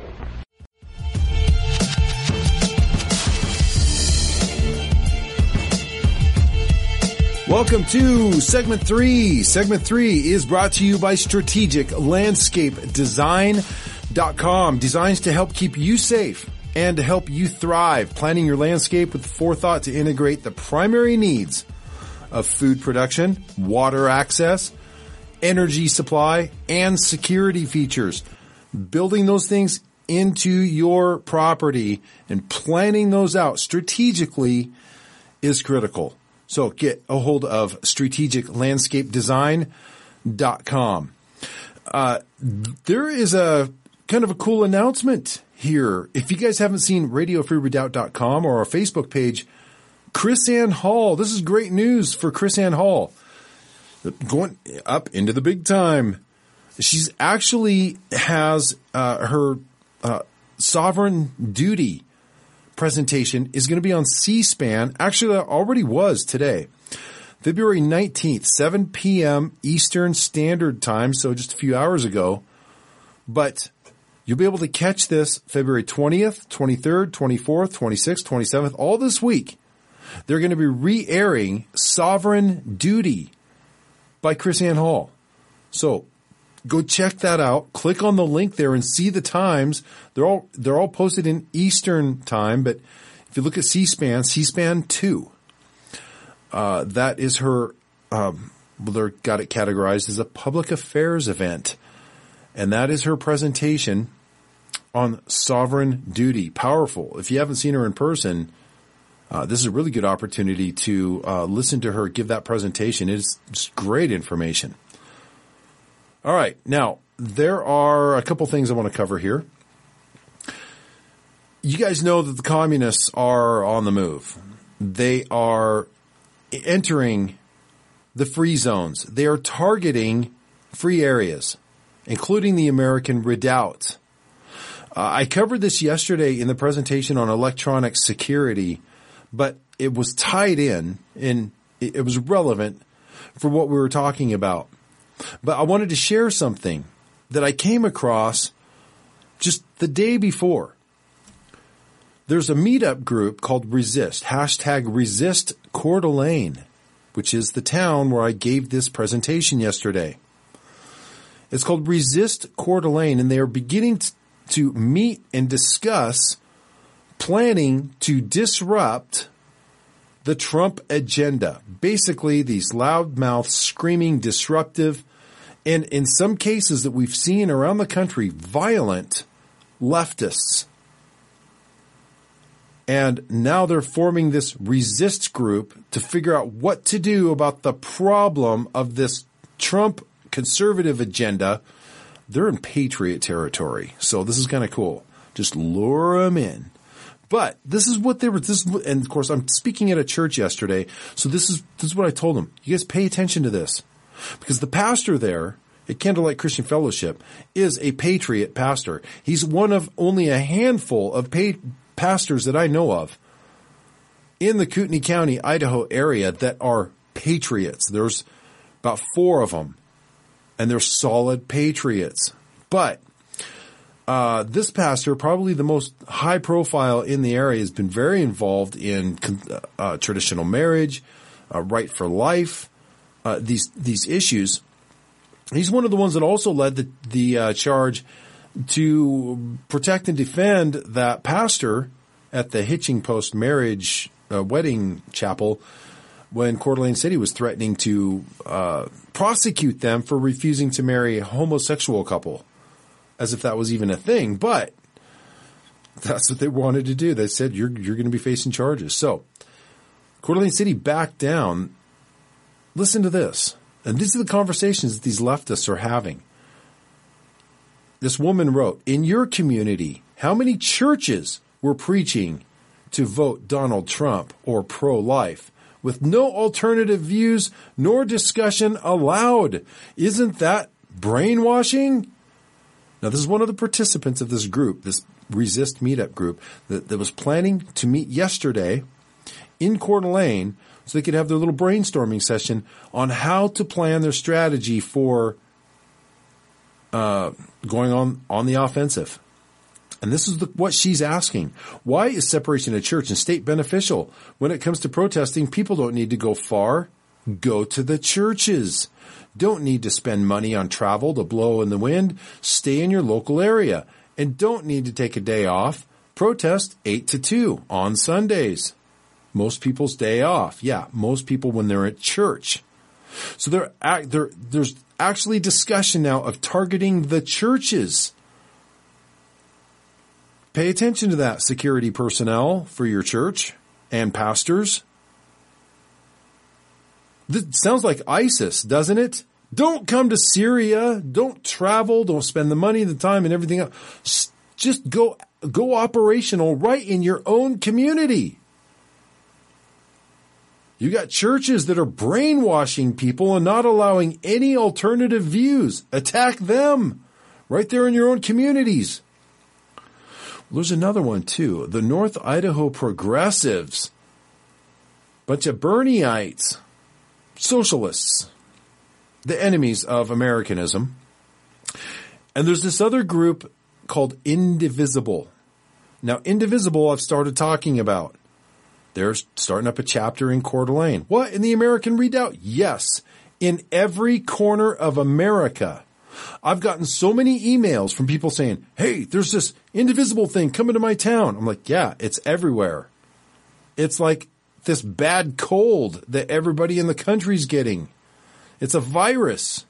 Welcome to Segment three. Segment three is brought to you by Strategic Landscape Design dot com. Designs to help keep you safe and to help you thrive. Planning your landscape with forethought to integrate the primary needs of food production, water access, energy supply, and security features. Building those things into your property and planning those out strategically is critical. So get a hold of Strategic Landscape Design dot com. Uh, there is a kind of a cool announcement here. If you guys haven't seen Radio Free Redoubt dot com or our Facebook page, Chris Ann Hall, this is great news for Chris Ann Hall. Going up into the big time. She's actually has uh, her uh, Sovereign Duty presentation is going to be on C-SPAN. Actually, it already was today. February nineteenth, seven p.m. Eastern Standard Time, so just a few hours ago. But you'll be able to catch this February twentieth, twenty-third, twenty-fourth, twenty-sixth, twenty-seventh, all this week They're going to be re-airing Sovereign Duty by KrisAnne Hall. So go check that out. Click on the link there and see the times. They're all they're all posted in Eastern time, but if you look at C-SPAN, C-SPAN two, uh, that is her. Um, well, they've got it categorized as a public affairs event, and that is her presentation on sovereign duty. Powerful. If you haven't seen her in person, uh, this is a really good opportunity to uh, listen to her give that presentation. It's just great information. All right. Now, there are a couple things I want to cover here. You guys know that the communists are on the move. They are entering the free zones. They are targeting free areas, including the American Redoubt. Uh, I covered this yesterday in the presentation on electronic security, but it was tied in and it, it was relevant for what we were talking about. But I wanted to share something that I came across just the day before. There's a meetup group called Resist, hashtag Resist Coeur d'Alene, which is the town where I gave this presentation yesterday. It's called Resist Coeur d'Alene, and they are beginning to, to meet and discuss planning to disrupt the Trump agenda. Basically, these loudmouth, screaming, disruptive, and in some cases that we've seen around the country, violent leftists. And now they're forming this resist group to figure out what to do about the problem of this Trump conservative agenda. They're in patriot territory. So this is kind of cool. Just lure them in. But this is what they were, this is, and of course I'm speaking at a church yesterday. So this is, this is what I told them. You guys pay attention to this. Because the pastor there at Candlelight Christian Fellowship is a patriot pastor. He's one of only a handful of paid pastors that I know of in the Kootenai County, Idaho area that are patriots. There's about four of them, and they're solid patriots. But uh, this pastor, probably the most high profile in the area, has been very involved in uh, traditional marriage, uh, right for life, uh, these these issues. He's one of the ones that also led the, the uh, charge to protect and defend that pastor at the Hitching Post marriage uh, wedding chapel when Coeur d'Alene City was threatening to uh, prosecute them for refusing to marry a homosexual couple, as if that was even a thing. But that's what they wanted to do. They said, you're, you're going to be facing charges. So Coeur d'Alene City backed down. Listen to this. And these are the conversations that these leftists are having. This woman wrote, in your community, how many churches were preaching to vote Donald Trump or pro-life with no alternative views nor discussion allowed? Isn't that brainwashing? Now, this is one of the participants of this group, this Resist meetup group, that, that was planning to meet yesterday in Coeur d'Alene so they could have their little brainstorming session on how to plan their strategy for Uh, going on, on the offensive. And this is the, what she's asking. Why is separation of church and state beneficial? When it comes to protesting, people don't need to go far. Go to the churches. Don't need to spend money on travel to blow in the wind. Stay in your local area. And don't need to take a day off. Protest eight to two on Sundays. Most people's day off. Yeah, most people when they're at church. So there, there, there's actually discussion now of targeting the churches. Pay attention to that, security personnel for your church and pastors. This sounds like ISIS, doesn't it? Don't come to Syria. Don't travel. Don't spend the money, the time, and everything else. Just go, go operational right in your own community. You got churches that are brainwashing people and not allowing any alternative views. Attack them right there in your own communities. Well, there's another one, too. The North Idaho Progressives. Bunch of Bernieites. Socialists. The enemies of Americanism. And there's this other group called Indivisible. Now, Indivisible I've started talking about. They're starting up a chapter in Coeur d'Alene. What? In the American Redoubt? Yes. In every corner of America. I've gotten so many emails from people saying, hey, there's this indivisible thing coming to my town. I'm like, yeah, it's everywhere. It's like this bad cold that everybody in the country's getting. It's a virus.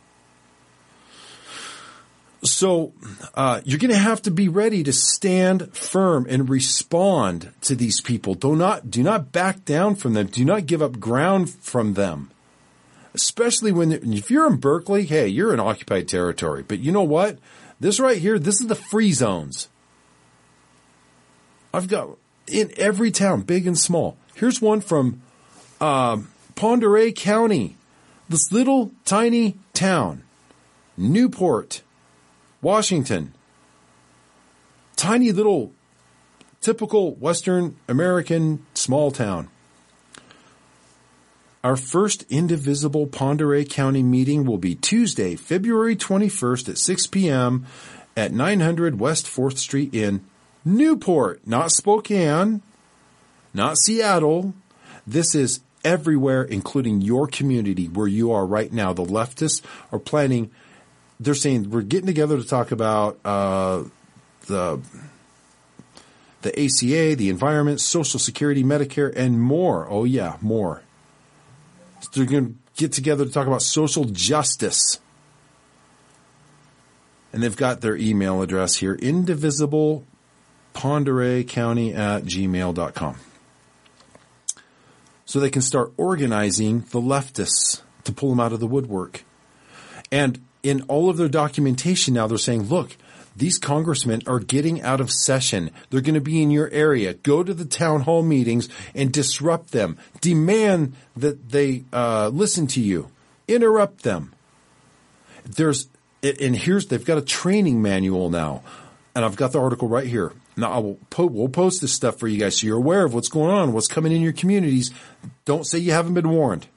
So uh, you're going to have to be ready to stand firm and respond to these people. Do not, do not back down from them. Do not give up ground from them. Especially when, if you're in Berkeley, hey, you're in occupied territory. But you know what? This right here, this is the free zones. I've got in every town, big and small. Here's one from um, Pend Oreille County. This little tiny town, Newport, Washington. Tiny little, typical Western American small town. Our first indivisible Pend Oreille County meeting will be Tuesday, February twenty-first at six p.m. at nine hundred West fourth Street in Newport, not Spokane, not Seattle. This is everywhere, including your community where you are right now. The leftists are planning, they're saying we're getting together to talk about uh, the the A C A, the environment, Social Security, Medicare, and more. Oh, yeah, more. So they're going to get together to talk about social justice. And they've got their email address here, indivisible Pend Oreille County at gmail dot com. So they can start organizing the leftists to pull them out of the woodwork. And in all of their documentation now, they're saying, look, these congressmen are getting out of session. They're going to be in your area. Go to the town hall meetings and disrupt them. Demand that they uh, listen to you. Interrupt them. There's, and here's, they've got a training manual now. And I've got the article right here. Now, I will po- we'll post this stuff for you guys so you're aware of what's going on, what's coming in your communities. Don't say you haven't been warned.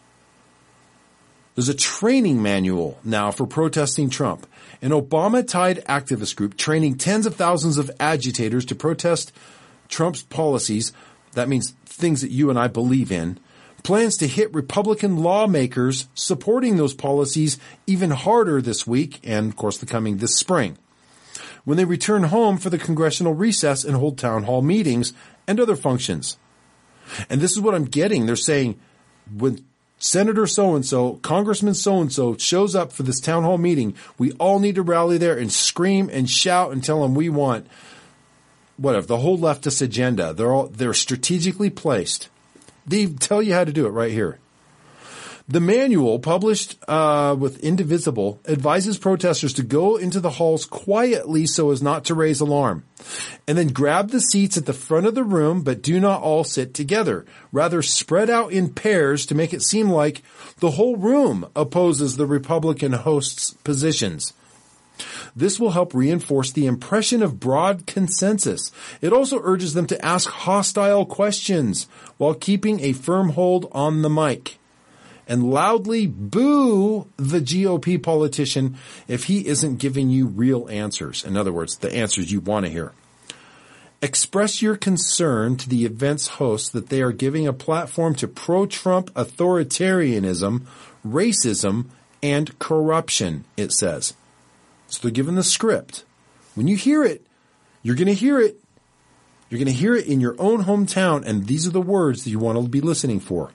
There's a training manual now for protesting Trump. An Obama-tied activist group training tens of thousands of agitators to protest Trump's policies, that means things that you and I believe in, plans to hit Republican lawmakers supporting those policies even harder this week and, of course, the coming this spring, when they return home for the congressional recess and hold town hall meetings and other functions. And this is what I'm getting. They're saying when Senator so-and-so, Congressman so-and-so shows up for this town hall meeting, we all need to rally there and scream and shout and tell them we want whatever, the whole leftist agenda. They're all, they're strategically placed. They tell you how to do it right here. The manual, published uh, with Indivisible, advises protesters to go into the halls quietly so as not to raise alarm, and then grab the seats at the front of the room, but do not all sit together. Rather, spread out in pairs to make it seem like the whole room opposes the Republican hosts' positions. This will help reinforce the impression of broad consensus. It also urges them to ask hostile questions while keeping a firm hold on the mic, and loudly boo the G O P politician if he isn't giving you real answers. In other words, the answers you want to hear. Express your concern to the event's hosts that they are giving a platform to pro-Trump authoritarianism, racism, and corruption, it says. So they're given the script. When you hear it, you're going to hear it. You're going to hear it in your own hometown, and these are the words that you want to be listening for.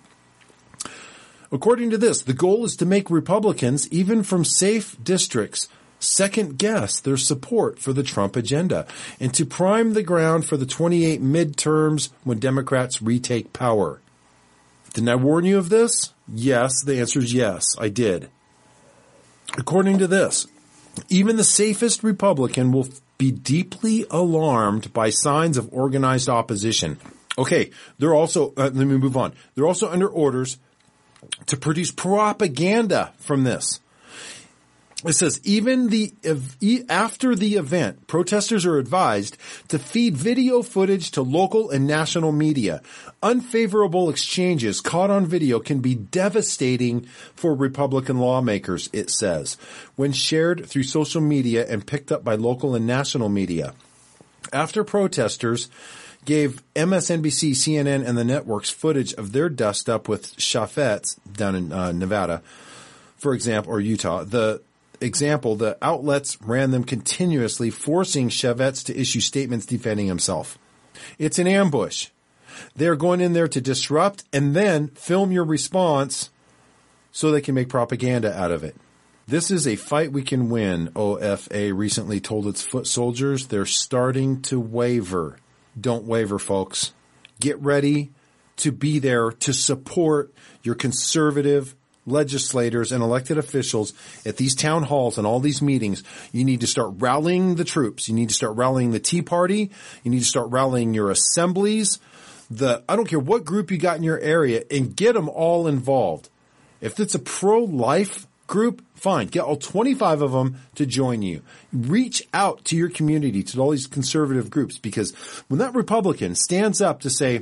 According to this, the goal is to make Republicans, even from safe districts, second guess their support for the Trump agenda and to prime the ground for the twenty-eight midterms when Democrats retake power. Didn't I warn you of this? Yes, the answer is yes, I did. According to this, even the safest Republican will be deeply alarmed by signs of organized opposition. Okay, they're also, uh, let me move on. They're also under orders to produce propaganda from this. It says, even the after the event, protesters are advised to feed video footage to local and national media. Unfavorable exchanges caught on video can be devastating for Republican lawmakers, it says, when shared through social media and picked up by local and national media. After protesters gave M S N B C, C N N, and the networks footage of their dust-up with Chaffetz down in uh, Nevada, for example, or Utah. The example, the outlets ran them continuously, forcing Chaffetz to issue statements defending himself. It's an ambush. They're going in there to disrupt and then film your response so they can make propaganda out of it. This is a fight we can win, O F A recently told its foot soldiers. They're starting to waver. Don't waver, folks. Get ready to be there to support your conservative legislators and elected officials at these town halls and all these meetings. You need to start rallying the troops. You need to start rallying the Tea Party. You need to start rallying your assemblies. The I don't care what group you got in your area, and get them all involved. If it's a pro-life group, fine. Get all twenty-five of them to join you. Reach out to your community, to all these conservative groups, because when that Republican stands up to say,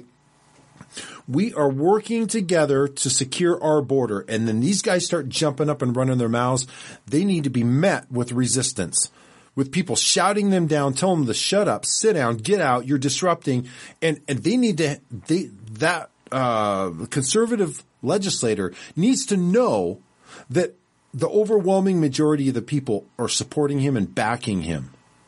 we are working together to secure our border, and then these guys start jumping up and running their mouths, they need to be met with resistance, with people shouting them down, telling them to shut up, sit down, get out, you're disrupting, and, and they need to, they, that, uh, conservative legislator needs to know that the overwhelming majority of the people are supporting him and backing him.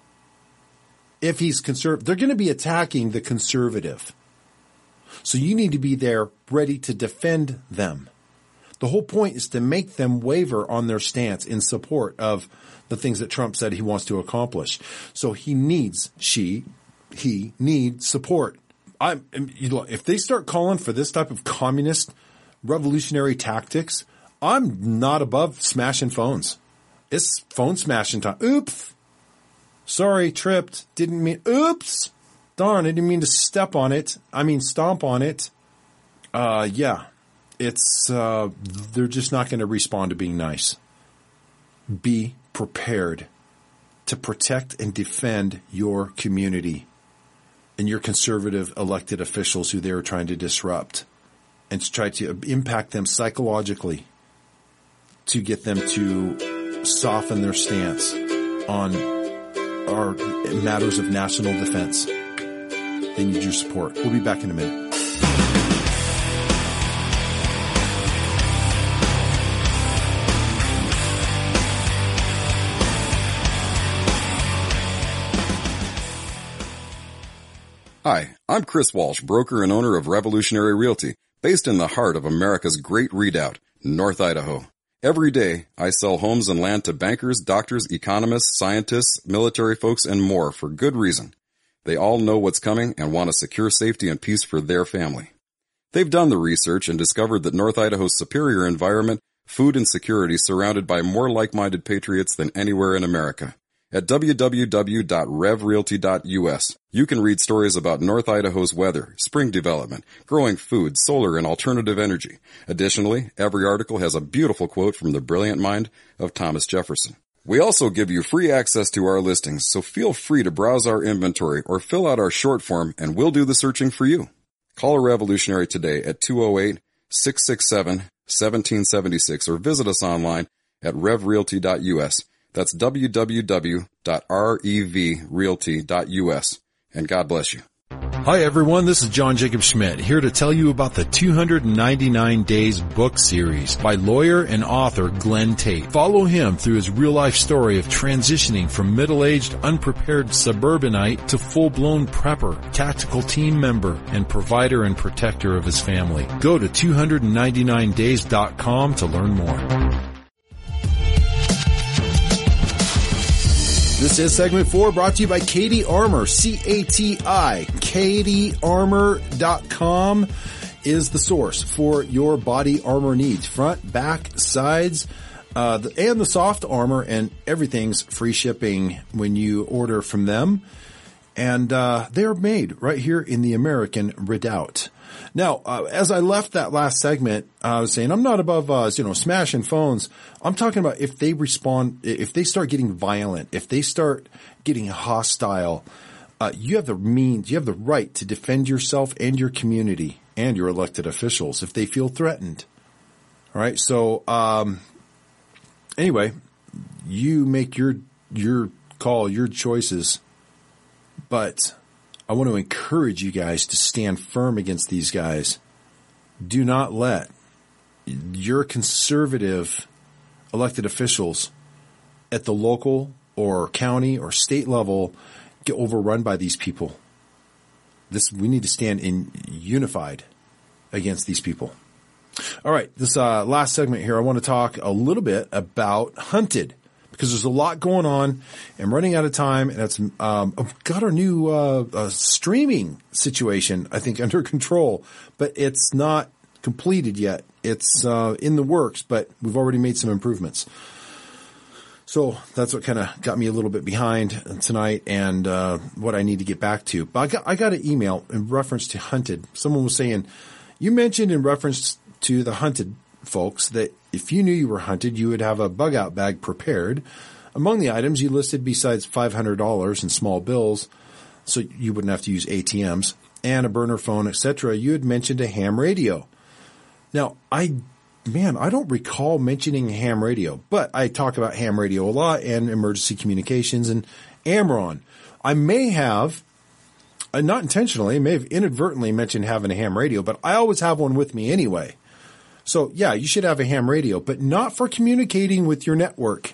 If he's conservative, they're going to be attacking the conservative. So you need to be there ready to defend them. The whole point is to make them waver on their stance in support of the things that Trump said he wants to accomplish. So he needs, she, he needs support. I'm, you know, if they start calling for this type of communist revolutionary tactics, I'm not above smashing phones. It's phone smashing time. Oops. Sorry, tripped. Didn't mean, oops. Darn, I didn't mean to step on it. I mean, stomp on it. Uh, yeah. It's, uh, they're just not going to respond to being nice. Be prepared to protect and defend your community and your conservative elected officials who they are trying to disrupt, and to try to impact them psychologically to get them to soften their stance on our matters of national defense. They need your support. We'll be back in a minute. Hi, I'm Chris Walsh, broker and owner of Revolutionary Realty, based in the heart of America's great redoubt, North Idaho. Every day, I sell homes and land to bankers, doctors, economists, scientists, military folks, and more for good reason. They all know what's coming and want a secure safety and peace for their family. They've done the research and discovered that North Idaho's superior environment, food, and security surrounded by more like-minded patriots than anywhere in America. At w w w dot rev realty dot u s, you can read stories about North Idaho's weather, spring development, growing food, solar, and alternative energy. Additionally, every article has a beautiful quote from the brilliant mind of Thomas Jefferson. We also give you free access to our listings, so feel free to browse our inventory or fill out our short form, and we'll do the searching for you. Call a Revolutionary today at two oh eight, six six seven, one seven seven six or visit us online at rev realty dot u s. That's w w w dot rev realty dot u s. And God bless you. Hi everyone, this is John Jacob Schmidt, here to tell you about the two hundred ninety-nine Days book series by lawyer and author Glenn Tate. Follow him through his real-life story of transitioning from middle-aged, unprepared suburbanite to full-blown prepper, tactical team member, and provider and protector of his family. Go to two ninety-nine days dot com to learn more. This is segment four, brought to you by Cati Armor, C A T I. Cati Armor dot com is the source for your body armor needs. Front, back, sides, uh, the, and the soft armor, and everything's free shipping when you order from them. And uh, they're made right here in the American Redoubt. Now, uh, as I left that last segment, uh, I was saying I'm not above, uh, you know, smashing phones. I'm talking about if they respond, if they start getting violent, if they start getting hostile, uh, you have the means, you have the right to defend yourself and your community and your elected officials if they feel threatened. All right. So, um, anyway, you make your, your call, your choices, but I want to encourage you guys to stand firm against these guys. Do not let your conservative elected officials at the local or county or state level get overrun by these people. This, we need to stand in unified against these people. All right, this uh, last segment here, I want to talk a little bit about Hunted, because there's a lot going on. I'm running out of time, and it's um, I've got our new uh, uh, streaming situation, I think, under control, but it's not completed yet. It's uh, in the works, but we've already made some improvements. So that's what kind of got me a little bit behind tonight, and uh, what I need to get back to. But I got, I got an email in reference to Hunted. Someone was saying, you mentioned in reference to the Hunted folks that if you knew you were hunted, you would have a bug out bag prepared. Among the items you listed, besides five hundred dollars in small bills, so you wouldn't have to use A T Ms, and a burner phone, et cetera, you had mentioned a ham radio. Now, I, man, I don't recall mentioning ham radio, but I talk about ham radio a lot and emergency communications and Amron. I may have, uh, not intentionally, I may have inadvertently mentioned having a ham radio, but I always have one with me anyway. So, yeah, you should have a ham radio, but not for communicating with your network.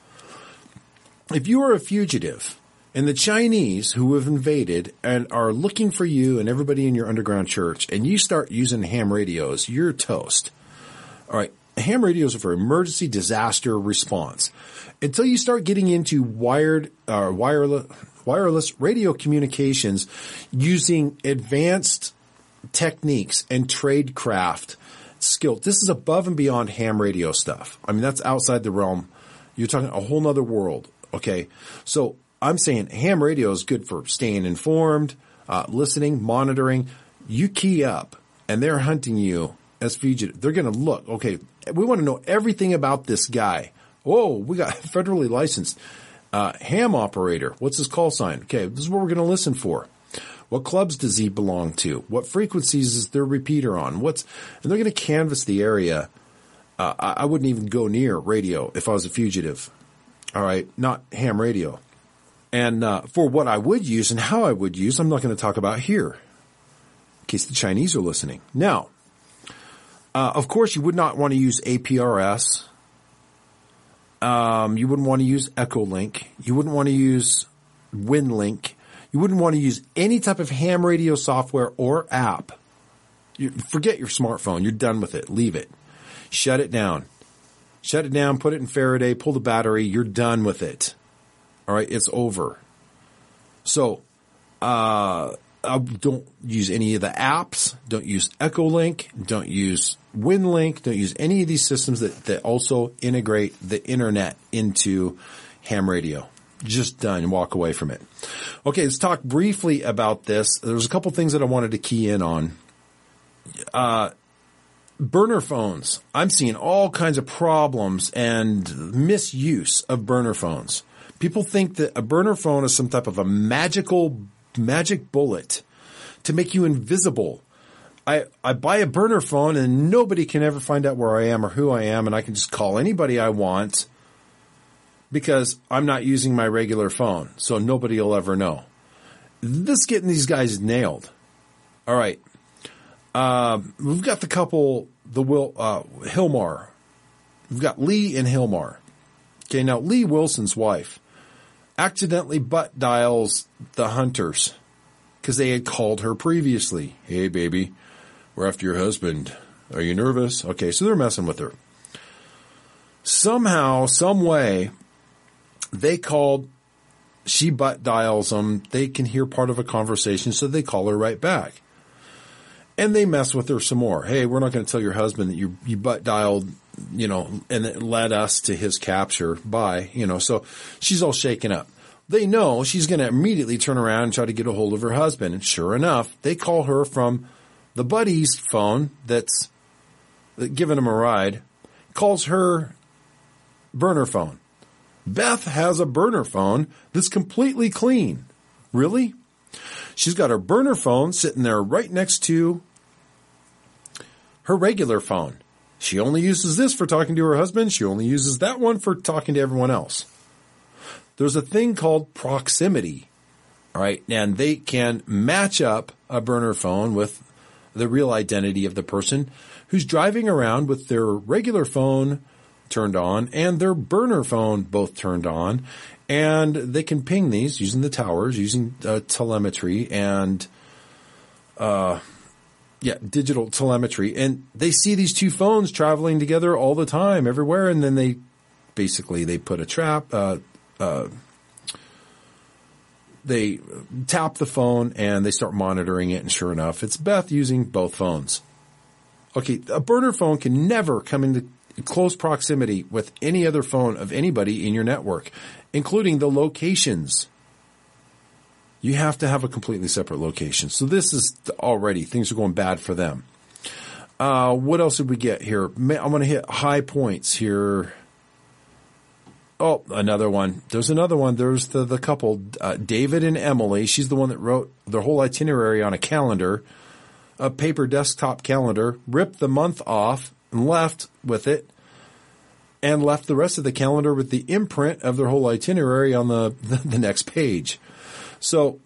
If you are a fugitive and the Chinese who have invaded and are looking for you and everybody in your underground church, and you start using ham radios, you're toast. All right, ham radios are for emergency disaster response. Until you start getting into wired or uh, wireless, wireless radio communications using advanced techniques and tradecraft skill. This is above and beyond ham radio stuff. I mean, that's outside the realm. You're talking a whole nother world. Okay. So I'm saying ham radio is good for staying informed, uh, listening, monitoring. You key up and they're hunting you as fugitive. They're going to look, okay, we want to know everything about this guy. Whoa, we got federally licensed, uh, ham operator. What's his call sign? Okay. This is what we're going to listen for. What clubs does he belong to? What frequencies is their repeater on? What's, and they're going to canvass the area. Uh, I, I wouldn't even go near radio if I was a fugitive. All right. Not ham radio. And, uh, for what I would use and how I would use, I'm not going to talk about here in case the Chinese are listening. Now, uh, of course you would not want to use A P R S. Um, you wouldn't want to use Echolink. You wouldn't want to use WinLink. You wouldn't want to use any type of ham radio software or app. You forget your smartphone. You're done with it. Leave it. Shut it down. Shut it down. Put it in Faraday. Pull the battery. You're done with it. All right. It's over. So, uh, I don't use any of the apps. Don't use Echolink. Don't use WinLink. Don't use any of these systems that, that also integrate the internet into ham radio. Just done. Walk away from it. Okay, let's talk briefly about this. There's a couple things that I wanted to key in on. Uh, burner phones. I'm seeing all kinds of problems and misuse of burner phones. People think that a burner phone is some type of a magical, magic bullet to make you invisible. I, I buy a burner phone and nobody can ever find out where I am or who I am, and I can just call anybody I want, because I'm not using my regular phone, so nobody will ever know. This is getting these guys nailed. All right. Uh, we've got the couple, the Will, uh, Hilmar. We've got Lee and Hilmar. Okay, now Lee Wilson's wife accidentally butt dials the hunters because they had called her previously. Hey, baby, we're after your husband. Are you nervous? Okay, so they're messing with her. Somehow, some way, they called, she butt dials them, they can hear part of a conversation, so they call her right back. And they mess with her some more. Hey, we're not going to tell your husband that you, you butt dialed, you know, and it led us to his capture. Bye. You know, so she's all shaken up. They know she's going to immediately turn around and try to get a hold of her husband. And sure enough, they call her from the buddy's phone that's giving him a ride, calls her burner phone. Beth has a burner phone that's completely clean. Really? She's got her burner phone sitting there right next to her regular phone. She only uses this for talking to her husband. She only uses that one for talking to everyone else. There's a thing called proximity. All right. And they can match up a burner phone with the real identity of the person who's driving around with their regular phone turned on and their burner phone both turned on. And they can ping these using the towers, using uh, telemetry and, uh, yeah, digital telemetry. And they see these two phones traveling together all the time, everywhere. And then they basically, they put a trap, uh, uh, they tap the phone and they start monitoring it. And sure enough, it's Beth using both phones. Okay. A burner phone can never come into close proximity with any other phone of anybody in your network, including the locations. You have to have a completely separate location. So this is already, things are going bad for them. Uh, what else did we get here? I'm going to hit high points here. Oh, another one. There's another one. There's the, the couple, uh, David and Emily. She's the one that wrote their whole itinerary on a calendar, a paper desktop calendar, ripped the month off and left with it, and left the rest of the calendar with the imprint of their whole itinerary on the, the, the next page. So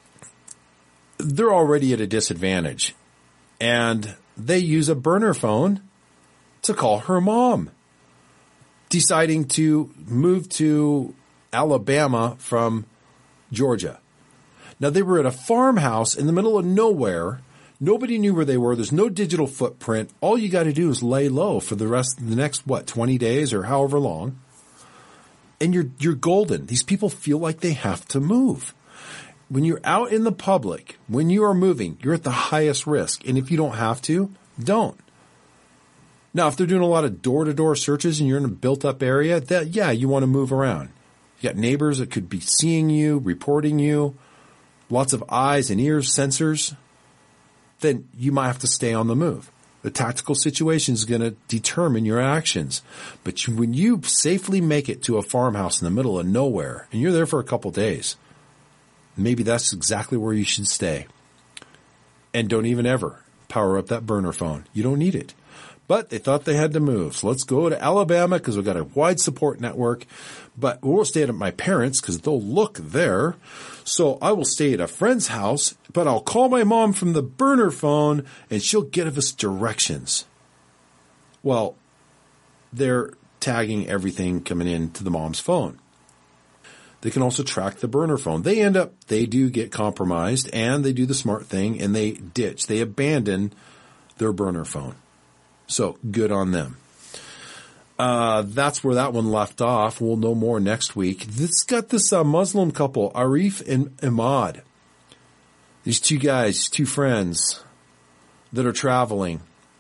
they're already at a disadvantage, and they use a burner phone to call her mom, deciding to move to Alabama from Georgia. Now, they were at a farmhouse in the middle of nowhere. Nobody knew where they were. There's no digital footprint. All you got to do is lay low for the rest of the next, what, twenty days or however long. And you're, you're golden. These people feel like they have to move. When you're out in the public, when you are moving, you're at the highest risk. And if you don't have to, don't. Now, if they're doing a lot of door-to-door searches and you're in a built-up area, that, yeah, you want to move around. You got neighbors that could be seeing you, reporting you, lots of eyes and ears, sensors. Then you might have to stay on the move. The tactical situation is going to determine your actions. But you, when you safely make it to a farmhouse in the middle of nowhere, and you're there for a couple days, maybe that's exactly where you should stay. And don't even ever power up that burner phone. You don't need it. But they thought they had to move. So let's go to Alabama because we've got a wide support network. But we won't stay at my parents because they'll look there. So I will stay at a friend's house, but I'll call my mom from the burner phone and she'll give us directions. Well, they're tagging everything coming into the mom's phone. They can also track the burner phone. They end up, they do get compromised and they do the smart thing and they ditch, they abandon their burner phone. So good on them. Uh, that's where that one left off. We'll know more next week. This got this uh, Muslim couple, Arif and Imad. These two guys, two friends that are traveling.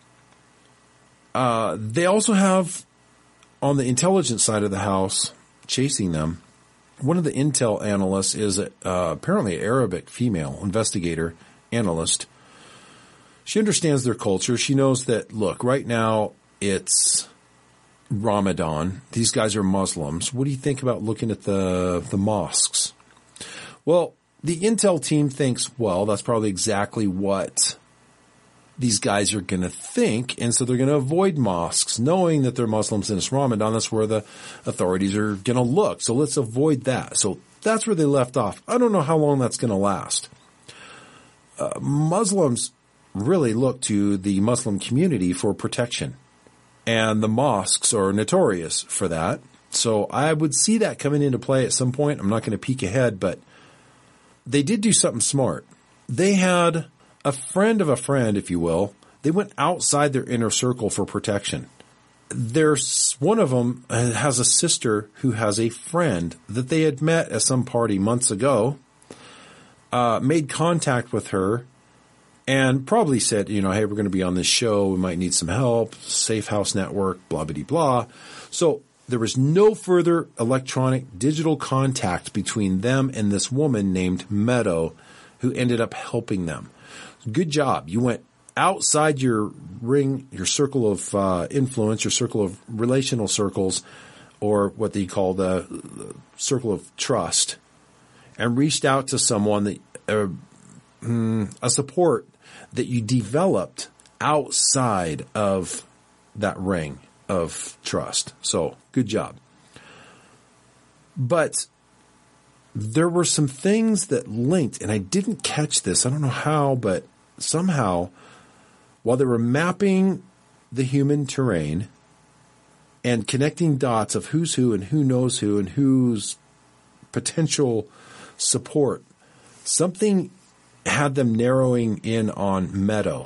Uh, they also have on the intelligence side of the house chasing them. One of the intel analysts is uh, apparently an Arabic female investigator analyst. She understands their culture. She knows that, look, right now it's Ramadan. These guys are Muslims. What do you think about looking at the the mosques? Well, the intel team thinks, well, that's probably exactly what these guys are going to think. And so they're going to avoid mosques, knowing that they're Muslims and it's Ramadan. That's where the authorities are going to look. So let's avoid that. So that's where they left off. I don't know how long that's going to last. Uh, Muslims really look to the Muslim community for protection. And the mosques are notorious for that. So I would see that coming into play at some point. I'm not going to peek ahead, but they did do something smart. They had a friend of a friend, if you will. They went outside their inner circle for protection. There's one of them has a sister who has a friend that they had met at some party months ago, uh, made contact with her, and probably said, you know, hey, we're going to be on this show. We might need some help. Safe House Network, blah, blah, blah. So there was no further electronic digital contact between them and this woman named Meadow, who ended up helping them. Good job. You went outside your ring, your circle of uh, influence, your circle of relational circles, or what they call the, the circle of trust, and reached out to someone that uh, mm, a support that you developed outside of that ring of trust. So good job. But there were some things that linked, and I didn't catch this. I don't know how, but somehow, while they were mapping the human terrain and connecting dots of who's who and who knows who and whose potential support, something had them narrowing in on Meadow.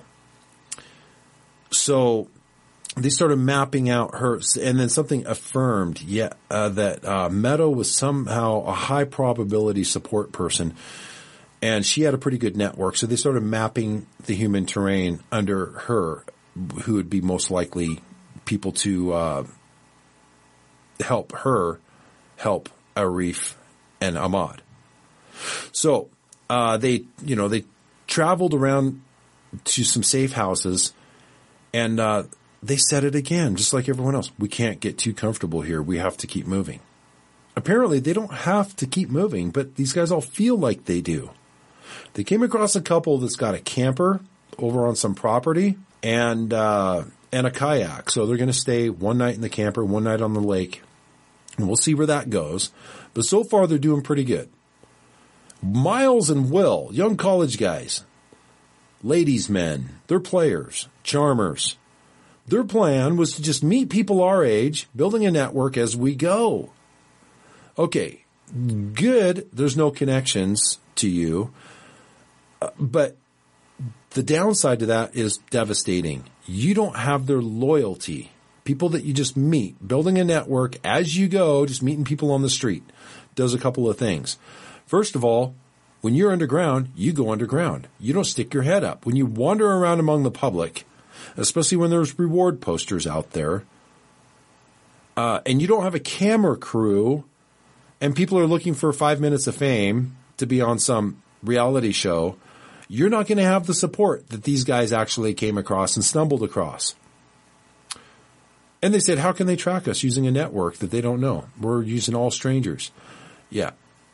So they started mapping out her, and then something affirmed yeah, uh, that uh, Meadow was somehow a high probability support person, and she had a pretty good network. So they started mapping the human terrain under her, who would be most likely people to uh, help her help Arif and Ahmad. So uh, they, you know, they traveled around to some safe houses, and uh, they said it again, just like everyone else. We can't get too comfortable here. We have to keep moving. Apparently, they don't have to keep moving, but these guys all feel like they do. They came across a couple that's got a camper over on some property and uh, and a kayak. So they're going to stay one night in the camper, one night on the lake, and we'll see where that goes. But so far, they're doing pretty good. Miles and Will, young college guys, ladies' men, they're players, charmers. Their plan was to just meet people our age, building a network as we go. Okay, good, there's no connections to you, uh, but the downside to that is devastating. You don't have their loyalty. People that you just meet, building a network as you go, just meeting people on the street, does a couple of things. First of all, when you're underground, you go underground. You don't stick your head up. When you wander around among the public, especially when there's reward posters out there, uh, and you don't have a camera crew, and people are looking for five minutes of fame to be on some reality show, you're not going to have the support that these guys actually came across and stumbled across. And they said, how can they track us using a network that they don't know? We're using all strangers. Yeah.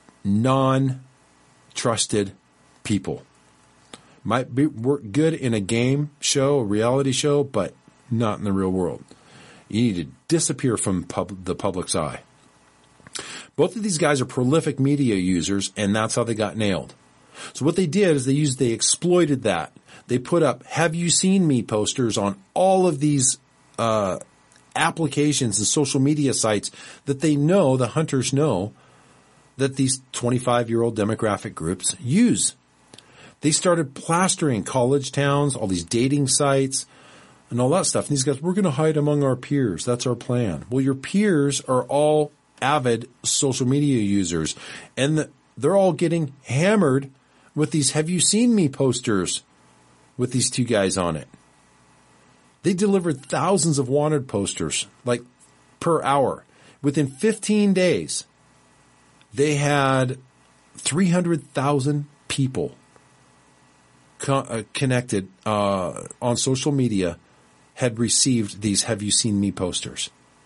Non-trusted people. Might be work good in a game show, a reality show, but not in the real world. You need to disappear from pub- the public's eye. Both of these guys are prolific media users, and that's how they got nailed. So what they did is they used, they exploited that. They put up, have you seen me posters on all of these uh, applications and social media sites that they know, the hunters know, that these twenty-five-year-old demographic groups use. They started plastering college towns, all these dating sites, and all that stuff. And these guys, we're going to hide among our peers. That's our plan. Well, your peers are all avid social media users, and the, they're all getting hammered with these have you seen me posters with these two guys on it. They delivered thousands of wanted posters, like per hour. Within fifteen days, they had three hundred thousand people co- uh, connected uh, on social media had received these have you seen me posters.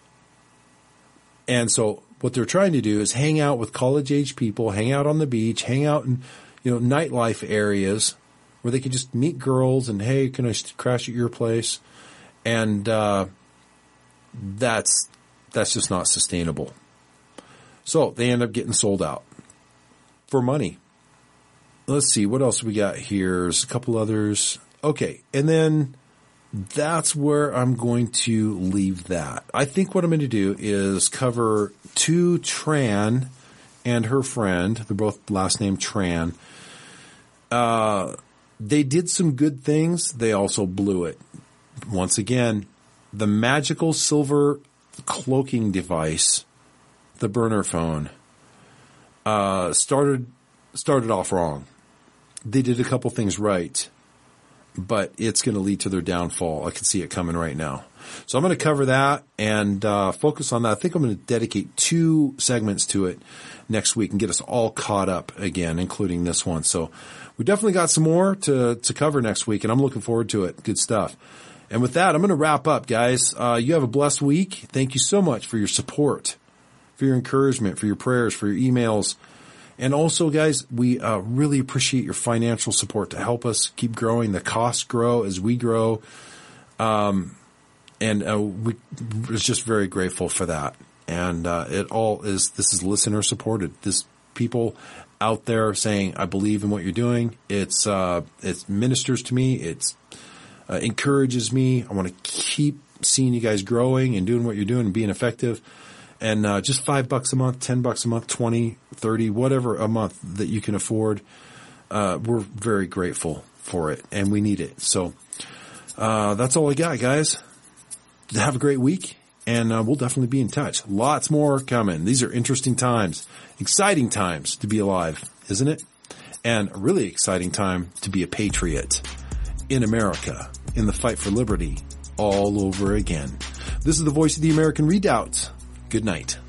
And so what they're trying to do is hang out with college-age people, hang out on the beach, hang out in, you know, nightlife areas where they can just meet girls and, hey, can I crash at your place? And uh, that's that's just not sustainable. So they end up getting sold out for money. Let's see, what else we got here? There's a couple others. Okay, and then that's where I'm going to leave that. I think what I'm going to do is cover Tu Tran and her friend. They're both last name Tran. Uh, they did some good things. They also blew it. Once again, the magical silver cloaking device, the burner phone, uh, started started off wrong. They did a couple things right, but it's going to lead to their downfall. I can see it coming right now. So I'm going to cover that and uh, focus on that. I think I'm going to dedicate two segments to it next week and get us all caught up again, including this one. So we definitely got some more to, to cover next week, and I'm looking forward to it. Good stuff. And with that, I'm going to wrap up, guys. Uh, you have a blessed week. Thank you so much for your support, for your encouragement, for your prayers, for your emails. And also, guys, we uh, really appreciate your financial support to help us keep growing. The costs grow as we grow. Um, and uh, we we're just very grateful for that. And uh, it all is, this is listener supported. This people out there saying, I believe in what you're doing. It's, uh, it ministers to me. It's, uh, encourages me. I want to keep seeing you guys growing and doing what you're doing and being effective. And, uh, just five bucks a month, ten bucks a month, twenty, thirty, whatever a month that you can afford. Uh, we're very grateful for it and we need it. So, uh, that's all I got, guys. Have a great week. And uh, we'll definitely be in touch. Lots more coming. These are interesting times, exciting times to be alive, isn't it? And a really exciting time to be a patriot in America, in the fight for liberty all over again. This is the Voice of the American Redoubt. Good night.